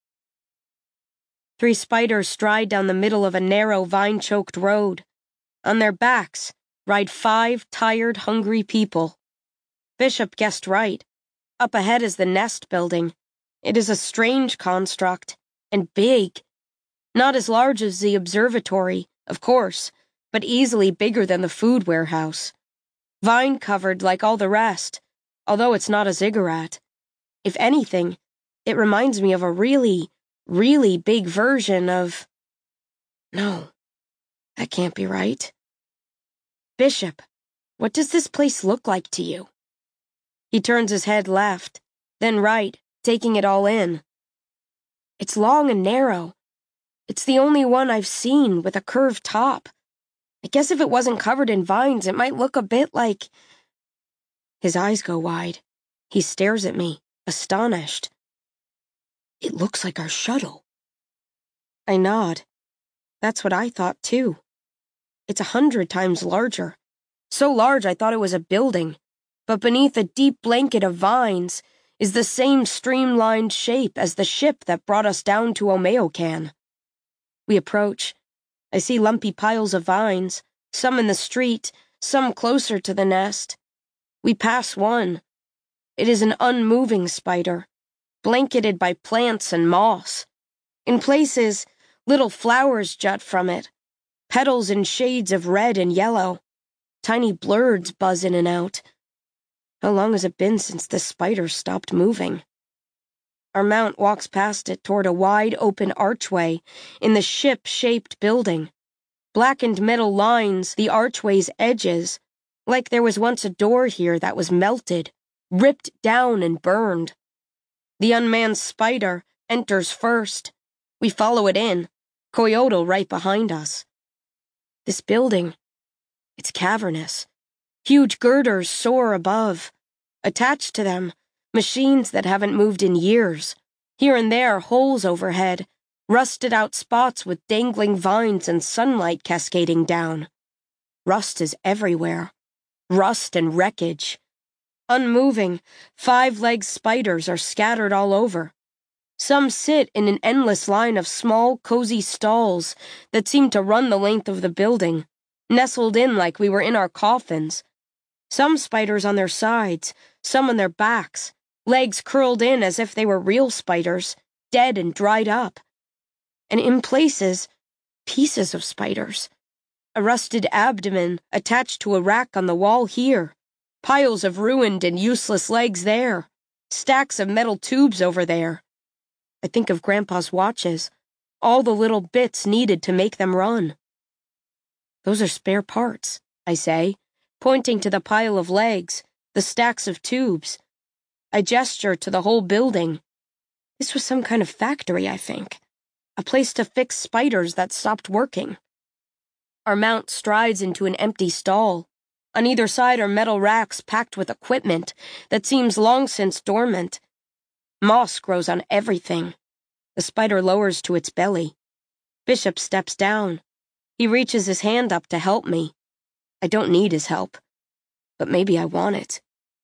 Three spiders stride down the middle of a narrow, vine-choked road. On their backs ride five tired, hungry people. Bishop guessed right. Up ahead is the nest building. It is a strange construct, and big. Not as large as the observatory, of course, but easily bigger than the food warehouse. Vine-covered like all the rest, although it's not a ziggurat. If anything, it reminds me of a really, really big version of... No, that can't be right. Bishop, what does this place look like to you? He turns his head left, then right, taking it all in. It's long and narrow. It's the only one I've seen with a curved top. I guess if it wasn't covered in vines, it might look a bit like... His eyes go wide. He stares at me, astonished. It looks like our shuttle. I nod. That's what I thought, too. It's a hundred times larger. So large I thought it was a building, but beneath a deep blanket of vines is the same streamlined shape as the ship that brought us down to Omeocan. We approach. I see lumpy piles of vines, some in the street, some closer to the nest. We pass one. It is an unmoving spider, blanketed by plants and moss. In places, little flowers jut from it, petals in shades of red and yellow. Tiny blurs buzz in and out. How long has it been since this spider stopped moving? Our mount walks past it toward a wide open archway in the ship-shaped building. Blackened metal lines the archway's edges, like there was once a door here that was melted, ripped down and burned. The unmanned spider enters first. We follow it in, Coyotl right behind us. This building, it's cavernous. Huge girders soar above. Attached to them, machines that haven't moved in years. Here and there, holes overhead, rusted-out spots with dangling vines and sunlight cascading down. Rust is everywhere. Rust and wreckage. Unmoving, five-legged spiders are scattered all over. Some sit in an endless line of small, cozy stalls that seem to run the length of the building, nestled in like we were in our coffins. Some spiders on their sides, some on their backs, legs curled in as if they were real spiders, dead and dried up. And in places, pieces of spiders. A rusted abdomen attached to a rack on the wall here, piles of ruined and useless legs there, stacks of metal tubes over there. I think of Grandpa's watches, all the little bits needed to make them run. Those are spare parts, I say, pointing to the pile of legs, the stacks of tubes. I gesture to the whole building. This was some kind of factory, I think. A place to fix spiders that stopped working. Our mount strides into an empty stall. On either side are metal racks packed with equipment that seems long since dormant. Moss grows on everything. The spider lowers to its belly. Bishop steps down. He reaches his hand up to help me. I don't need his help, but maybe I want it.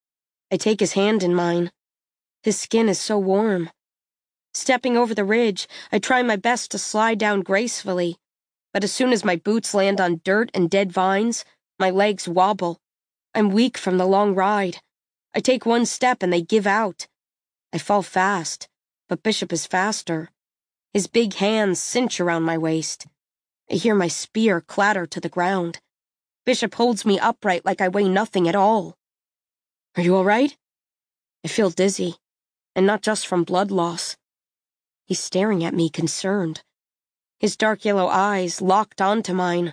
I take his hand in mine. His skin is so warm. Stepping over the ridge, I try my best to slide down gracefully, but as soon as my boots land on dirt and dead vines, my legs wobble. I'm weak from the long ride. I take one step and they give out. I fall fast, but Bishop is faster. His big hands cinch around my waist. I hear my spear clatter to the ground. Bishop holds me upright like I weigh nothing at all. Are you all right? I feel dizzy, and not just from blood loss. He's staring at me, concerned. His dark yellow eyes locked onto mine.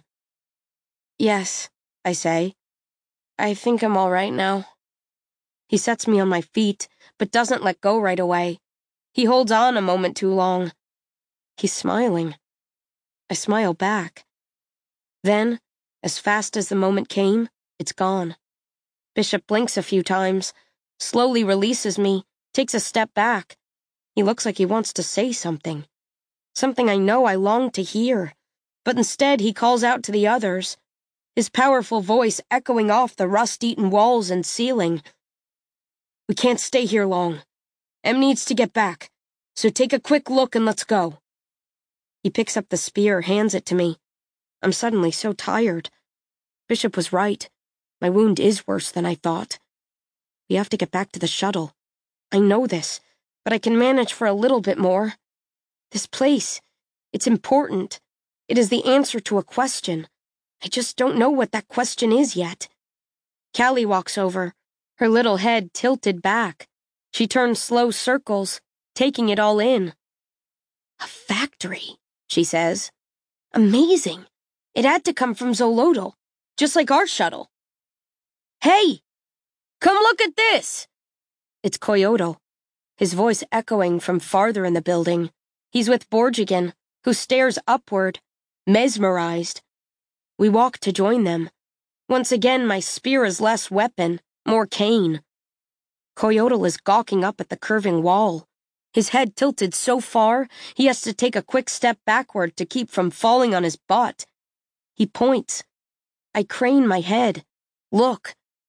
Yes, I say. I think I'm all right now. He sets me on my feet, but doesn't let go right away. He holds on a moment too long. He's smiling. I smile back. Then, as fast as the moment came, it's gone. Bishop blinks a few times, slowly releases me, takes a step back. He looks like he wants to say something. Something I know I long to hear. But instead he calls out to the others, his powerful voice echoing off the rust-eaten walls and ceiling. We can't stay here long. Em needs to get back, so take a quick look and let's go. He picks up the spear, hands it to me. I'm suddenly so tired. Bishop was right. My wound is worse than I thought. We have to get back to the shuttle. I know this, but I can manage for a little bit more. This place, it's important. It is the answer to a question. I just don't know what that question is yet. Callie walks over, her little head tilted back. She turns slow circles, taking it all in. A factory, she says. Amazing. It had to come from Xolotl, just like our shuttle. Hey! Come look at this! It's Coyotl, his voice echoing from farther in the building. He's with Borgigan, who stares upward, mesmerized. We walk to join them. Once again, my spear is less weapon, more cane. Coyotl is gawking up at the curving wall. His head tilted so far, he has to take a quick step backward to keep from falling on his butt. He points. I crane my head. Look.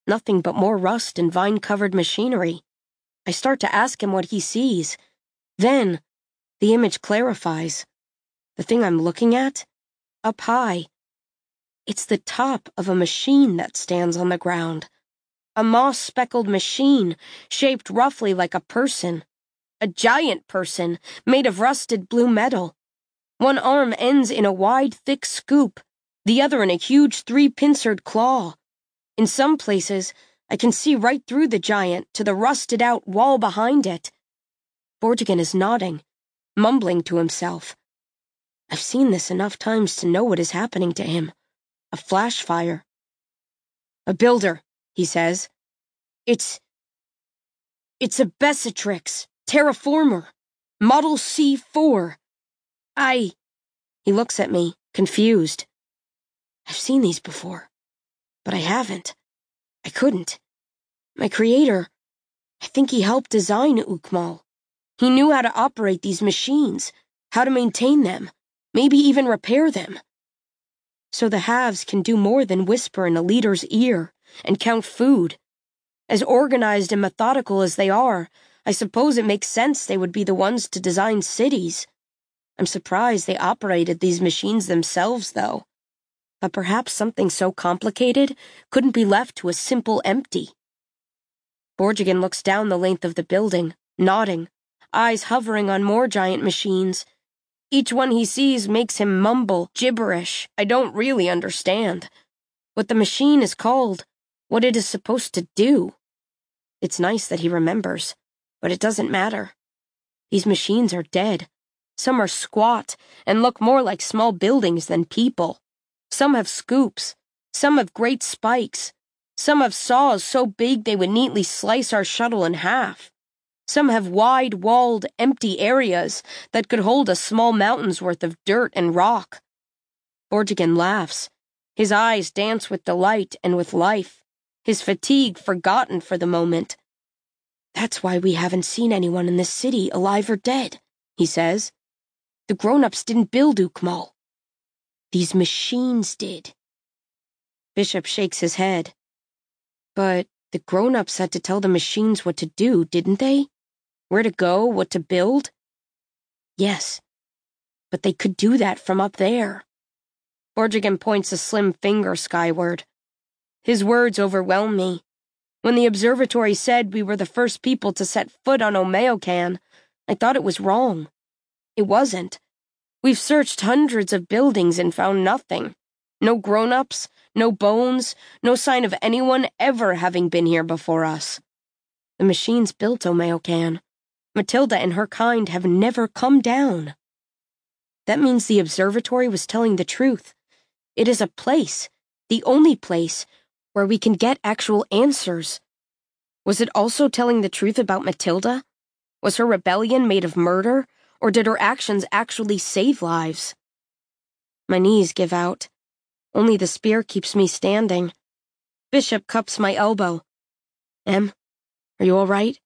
Nothing but more rust and vine-covered machinery. I start to ask him what he sees. Then, the image clarifies. The thing I'm looking at? Up high. It's the top of a machine that stands on the ground. A moss-speckled machine, shaped roughly like a person. A giant person, made of rusted blue metal. One arm ends in a wide, thick scoop, the other in a huge three-pincered claw. In some places, I can see right through the giant to the rusted-out wall behind it. Borgigan is nodding, mumbling to himself. I've seen this enough times to know what is happening to him. A flash fire. A builder, he says. It's... It's a Besatrix, terraformer. Model C four. I... He looks at me, confused. I've seen these before, but I haven't. I couldn't. My creator, I think he helped design Uukmal. He knew how to operate these machines, how to maintain them, maybe even repair them. So the halves can do more than whisper in a leader's ear and count food. As organized and methodical as they are, I suppose it makes sense they would be the ones to design cities. I'm surprised they operated these machines themselves, though. But perhaps something so complicated couldn't be left to a simple empty. Borgigan looks down the length of the building, nodding, eyes hovering on more giant machines. Each one he sees makes him mumble gibberish I don't really understand. What the machine is called, what it is supposed to do. It's nice that he remembers, but it doesn't matter. These machines are dead. Some are squat and look more like small buildings than people. Some have scoops. Some have great spikes. Some have saws so big they would neatly slice our shuttle in half. Some have wide-walled, empty areas that could hold a small mountain's worth of dirt and rock. Borgigan laughs. His eyes dance with delight and with life, his fatigue forgotten for the moment. That's why we haven't seen anyone in this city, alive or dead, he says. The grown-ups didn't build Uukmal. These machines did. Bishop shakes his head. But the grown-ups had to tell the machines what to do, didn't they? Where to go, what to build? Yes, but they could do that from up there. Borgigan points a slim finger skyward. His words overwhelm me. When the observatory said we were the first people to set foot on Omeocan, I thought it was wrong. It wasn't. We've searched hundreds of buildings and found nothing. No grown-ups, no bones, no sign of anyone ever having been here before us. The machines built Omeocan. Matilda and her kind have never come down. That means the observatory was telling the truth. It is a place, the only place, where we can get actual answers. Was it also telling the truth about Matilda? Was her rebellion made of murder, or did her actions actually save lives? My knees give out. Only the spear keeps me standing. Bishop cups my elbow. Em, are you all right?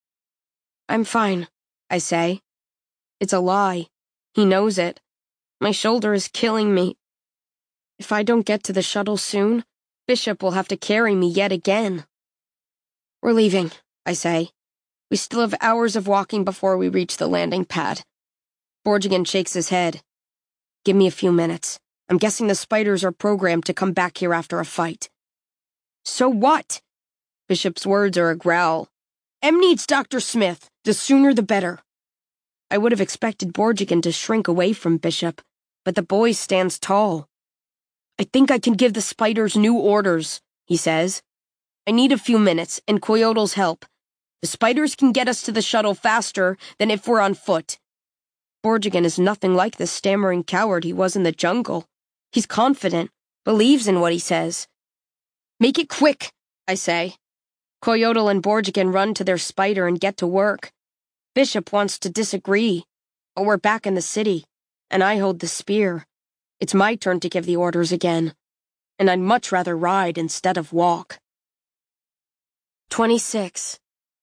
I'm fine, I say. It's a lie. He knows it. My shoulder is killing me. If I don't get to the shuttle soon, Bishop will have to carry me yet again. We're leaving, I say. We still have hours of walking before we reach the landing pad. Borgigan shakes his head. Give me a few minutes. I'm guessing the spiders are programmed to come back here after a fight. So what? Bishop's words are a growl. Em needs Doctor Smith. The sooner the better. I would have expected Borgigan to shrink away from Bishop, but the boy stands tall. I think I can give the spiders new orders, he says. I need a few minutes and Coyotle's help. The spiders can get us to the shuttle faster than if we're on foot. Borgigan is nothing like the stammering coward he was in the jungle. He's confident, believes in what he says. Make it quick, I say. Coyotle and Borgigan run to their spider and get to work. Bishop wants to disagree, but we're back in the city, and I hold the spear. It's my turn to give the orders again, and I'd much rather ride instead of walk. twenty-six.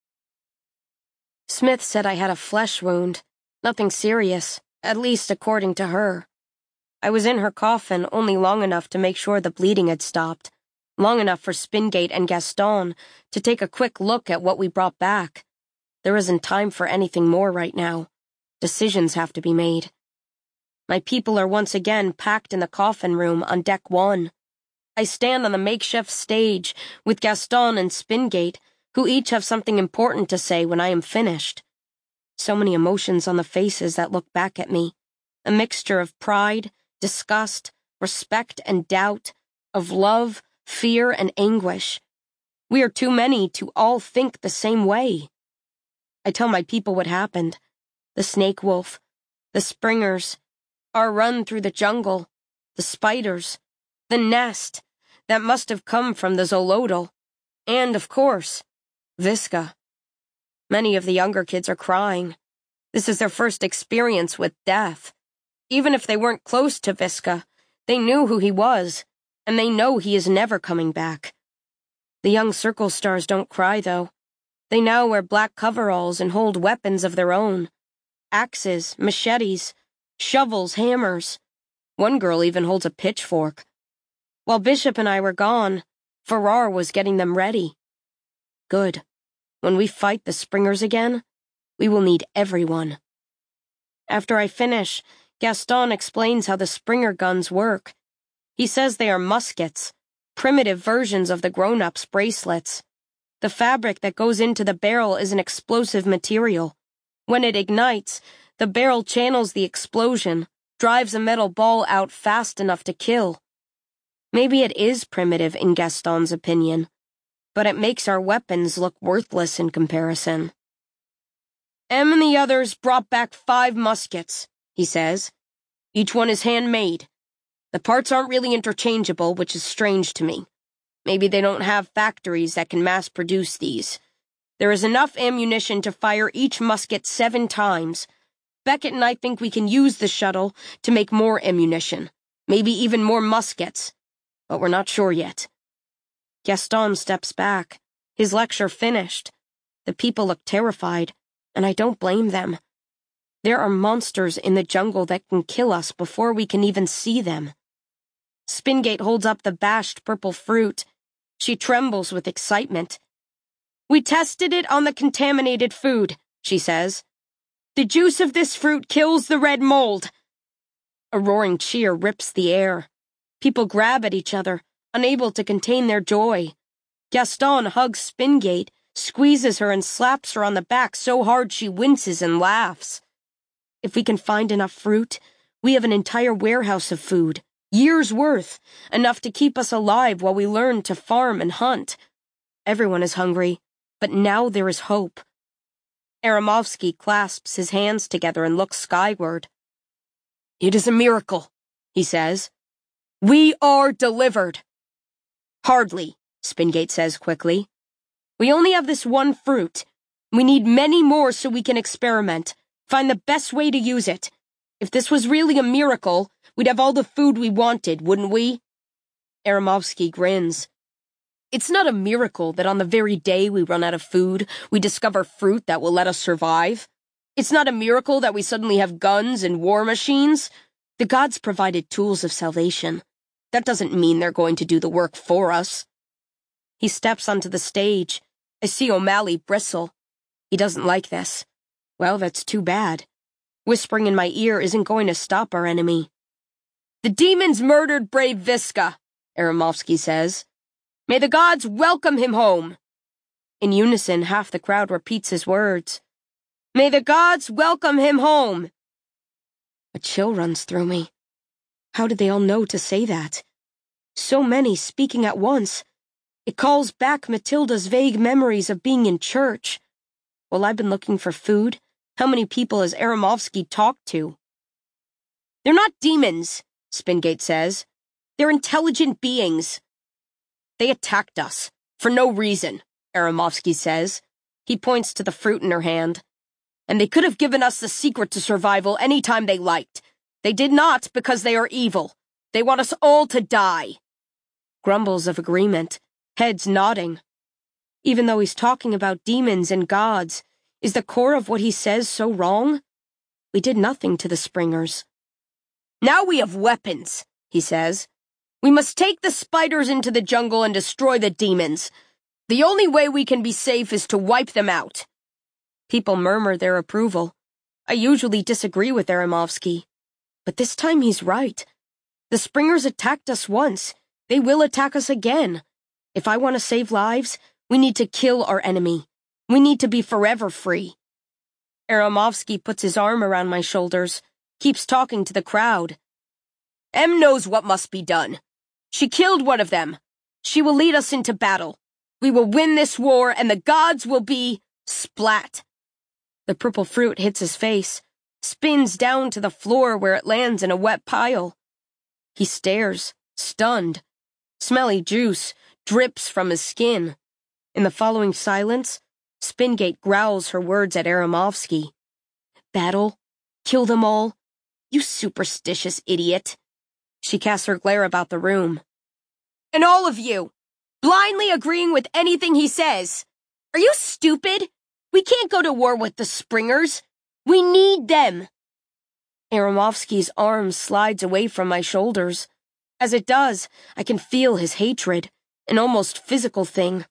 Smith said I had a flesh wound, nothing serious, at least according to her. I was in her coffin only long enough to make sure the bleeding had stopped. long enough for Spingate and Gaston to take a quick look at what we brought back. There isn't time for anything more right now. Decisions have to be made. My people are once again packed in the coffin room on deck one. I stand on the makeshift stage with Gaston and Spingate, who each have something important to say when I am finished. So many emotions on the faces that look back at me. A mixture of pride, disgust, respect and doubt, of love, fear and anguish. We are too many to all think the same way. I tell my people what happened. The snake wolf, the springers, our run through the jungle, the spiders, the nest that must have come from the Xolotl, and, of course, Visca. Many of the younger kids are crying. This is their first experience with death. Even if they weren't close to Visca, they knew who he was, and they know he is never coming back. The young circle stars don't cry, though. They now wear black coveralls and hold weapons of their own. Axes, machetes, shovels, hammers. One girl even holds a pitchfork. While Bishop and I were gone, Farrar was getting them ready. Good. When we fight the Springers again, we will need everyone. After I finish, Gaston explains how the Springer guns work. He says they are muskets, primitive versions of the grown-ups' bracelets. The fabric that goes into the barrel is an explosive material. When it ignites, the barrel channels the explosion, drives a metal ball out fast enough to kill. Maybe it is primitive in Gaston's opinion, but it makes our weapons look worthless in comparison. Em and the others brought back five muskets, he says. Each one is handmade. The parts aren't really interchangeable, which is strange to me. Maybe they don't have factories that can mass-produce these. There is enough ammunition to fire each musket seven times. Beckett and I think we can use the shuttle to make more ammunition, maybe even more muskets, but we're not sure yet. Gaston steps back, his lecture finished. The people look terrified, and I don't blame them. There are monsters in the jungle that can kill us before we can even see them. Spingate holds up the bashed purple fruit. She trembles with excitement. We tested it on the contaminated food, she says. The juice of this fruit kills the red mold. A roaring cheer rips the air. People grab at each other, unable to contain their joy. Gaston hugs Spingate, squeezes her and slaps her on the back so hard she winces and laughs. If we can find enough fruit, we have an entire warehouse of food. Years' worth, enough to keep us alive while we learn to farm and hunt. Everyone is hungry, but now there is hope. Aramovsky clasps his hands together and looks skyward. It is a miracle, he says. We are delivered. Hardly, Spingate says quickly. We only have this one fruit. We need many more so we can experiment, find the best way to use it. If this was really a miracle, we'd have all the food we wanted, wouldn't we? Aramovsky grins. It's not a miracle that on the very day we run out of food, we discover fruit that will let us survive. It's not a miracle that we suddenly have guns and war machines. The gods provided tools of salvation. That doesn't mean they're going to do the work for us. He steps onto the stage. I see O'Malley bristle. He doesn't like this. Well, that's too bad. Whispering in my ear isn't going to stop our enemy. The demons murdered brave Visca, Aramovsky says. May the gods welcome him home. In unison, half the crowd repeats his words. May the gods welcome him home. A chill runs through me. How did they all know to say that? So many speaking at once. It calls back Matilda's vague memories of being in church. While I've been looking for food, how many people has Aramovsky talked to? They're not demons, Spingate says. They're intelligent beings. They attacked us, for no reason, Aramovsky says. He points to the fruit in her hand. And they could have given us the secret to survival any time they liked. They did not because they are evil. They want us all to die. Grumbles of agreement, heads nodding. Even though he's talking about demons and gods, is the core of what he says so wrong? We did nothing to the Springers. Now we have weapons, he says. We must take the spiders into the jungle and destroy the demons. The only way we can be safe is to wipe them out. People murmur their approval. I usually disagree with Aramovsky. But this time he's right. The Springers attacked us once. They will attack us again. If I want to save lives, we need to kill our enemy. We need to be forever free. Aramovsky puts his arm around my shoulders, keeps talking to the crowd. Em knows what must be done. She killed one of them. She will lead us into battle. We will win this war, and the gods will be splat. The purple fruit hits his face, spins down to the floor where it lands in a wet pile. He stares, stunned. Smelly juice drips from his skin. In the following silence, Spingate growls her words at Aramovsky. Battle? Kill them all? You superstitious idiot. She casts her glare about the room. And all of you, blindly agreeing with anything he says. Are you stupid? We can't go to war with the Springers. We need them. Aramovsky's arm slides away from my shoulders. As it does, I can feel his hatred, an almost physical thing.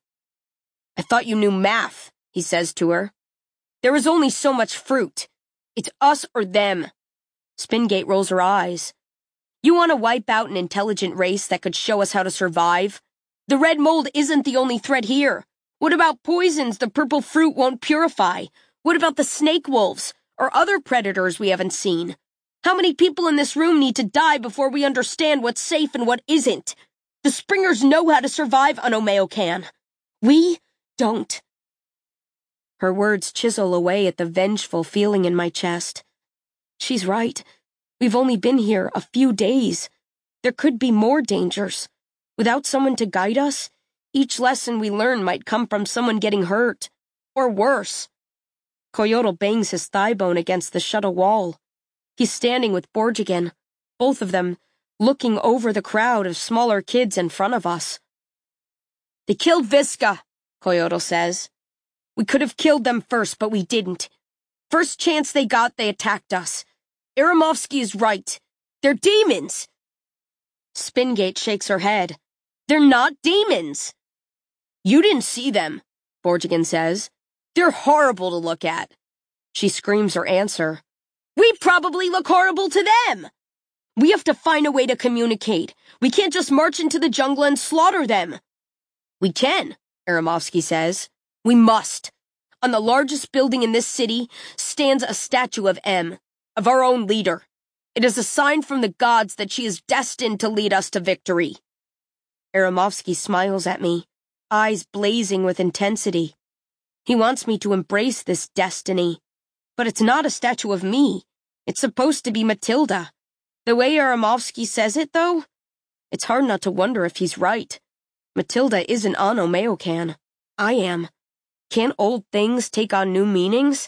I thought you knew math, he says to her. There is only so much fruit. It's us or them. Spingate rolls her eyes. You want to wipe out an intelligent race that could show us how to survive? The red mold isn't the only threat here. What about poisons the purple fruit won't purify? What about the snake wolves or other predators we haven't seen? How many people in this room need to die before we understand what's safe and what isn't? The Springers know how to survive on Omeocan. We don't. Her words chisel away at the vengeful feeling in my chest. She's right. We've only been here a few days. There could be more dangers. Without someone to guide us, each lesson we learn might come from someone getting hurt. Or worse. Coyotl bangs his thigh bone against the shuttle wall. He's standing with Borgigan, both of them looking over the crowd of smaller kids in front of us. They killed Viska, Coyotl says. We could have killed them first, but we didn't. First chance they got, they attacked us. Aramovsky is right. They're demons. Spingate shakes her head. They're not demons. You didn't see them, Borgigan says. They're horrible to look at. She screams her answer. We probably look horrible to them. We have to find a way to communicate. We can't just march into the jungle and slaughter them. We can, Aramovsky says. We must. On the largest building in this city stands a statue of Em, of our own leader. It is a sign from the gods that she is destined to lead us to victory. Aramovsky smiles at me, eyes blazing with intensity. He wants me to embrace this destiny. But it's not a statue of me. It's supposed to be Matilda. The way Aramovsky says it, though, it's hard not to wonder if he's right. Matilda isn't on Omeocan. I am. Can't old things take on new meanings?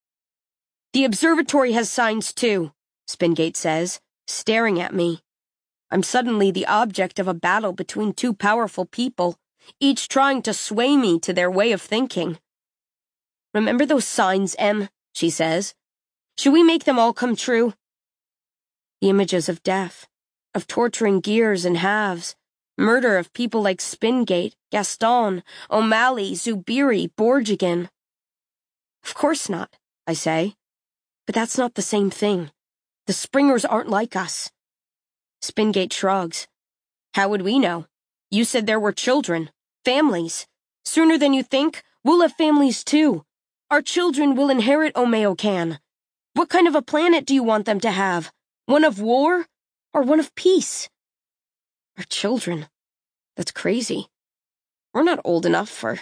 The observatory has signs too, Spingate says, staring at me. I'm suddenly the object of a battle between two powerful people, each trying to sway me to their way of thinking. Remember those signs, Em? She says. Should we make them all come true? The images of death, of torturing gears and halves, murder of people like Spingate, Gaston, O'Malley, Zubiri, Borgigan. Of course not, I say. But that's not the same thing. The Springers aren't like us. Spingate shrugs. How would we know? You said there were children, families. Sooner than you think, we'll have families too. Our children will inherit Omeocan. What kind of a planet do you want them to have? One of war or one of peace? Our children. That's crazy. We're not old enough for...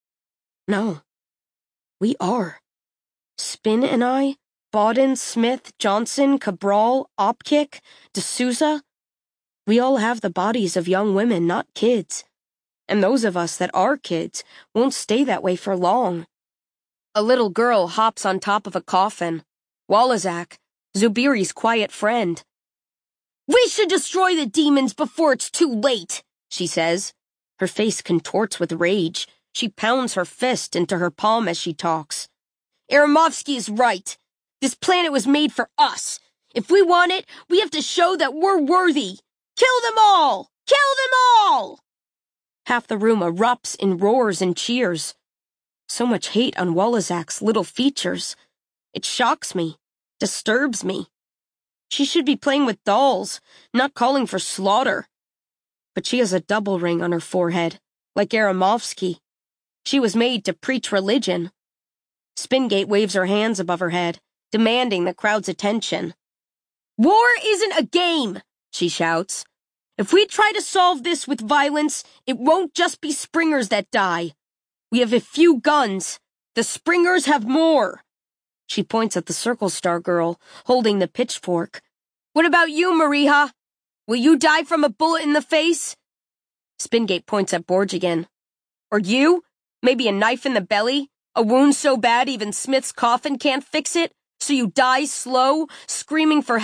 No. We are. Spin and I, Bawden, Smith, Johnson, Cabral, Opkick, D'Souza. We all have the bodies of young women, not kids. And those of us that are kids won't stay that way for long. A little girl hops on top of a coffin. Wallazak, Zubiri's quiet friend. We should destroy the demons before it's too late, she says. Her face contorts with rage. She pounds her fist into her palm as she talks. Aramovsky is right. This planet was made for us. If we want it, we have to show that we're worthy. Kill them all! Kill them all! Half the room erupts in roars and cheers. So much hate on Wolozak's little features. It shocks me, disturbs me. She should be playing with dolls, not calling for slaughter. But she has a double ring on her forehead, like Aramovsky. She was made to preach religion. Spingate waves her hands above her head, demanding the crowd's attention. War isn't a game, she shouts. If we try to solve this with violence, it won't just be Springers that die. We have a few guns. The Springers have more. She points at the Circle Star girl, holding the pitchfork. What about you, Mariha? Will you die from a bullet in the face? Spingate points at Borge again. Or you? Maybe a knife in the belly? A wound so bad even Smith's coffin can't fix it? So you die slow, screaming for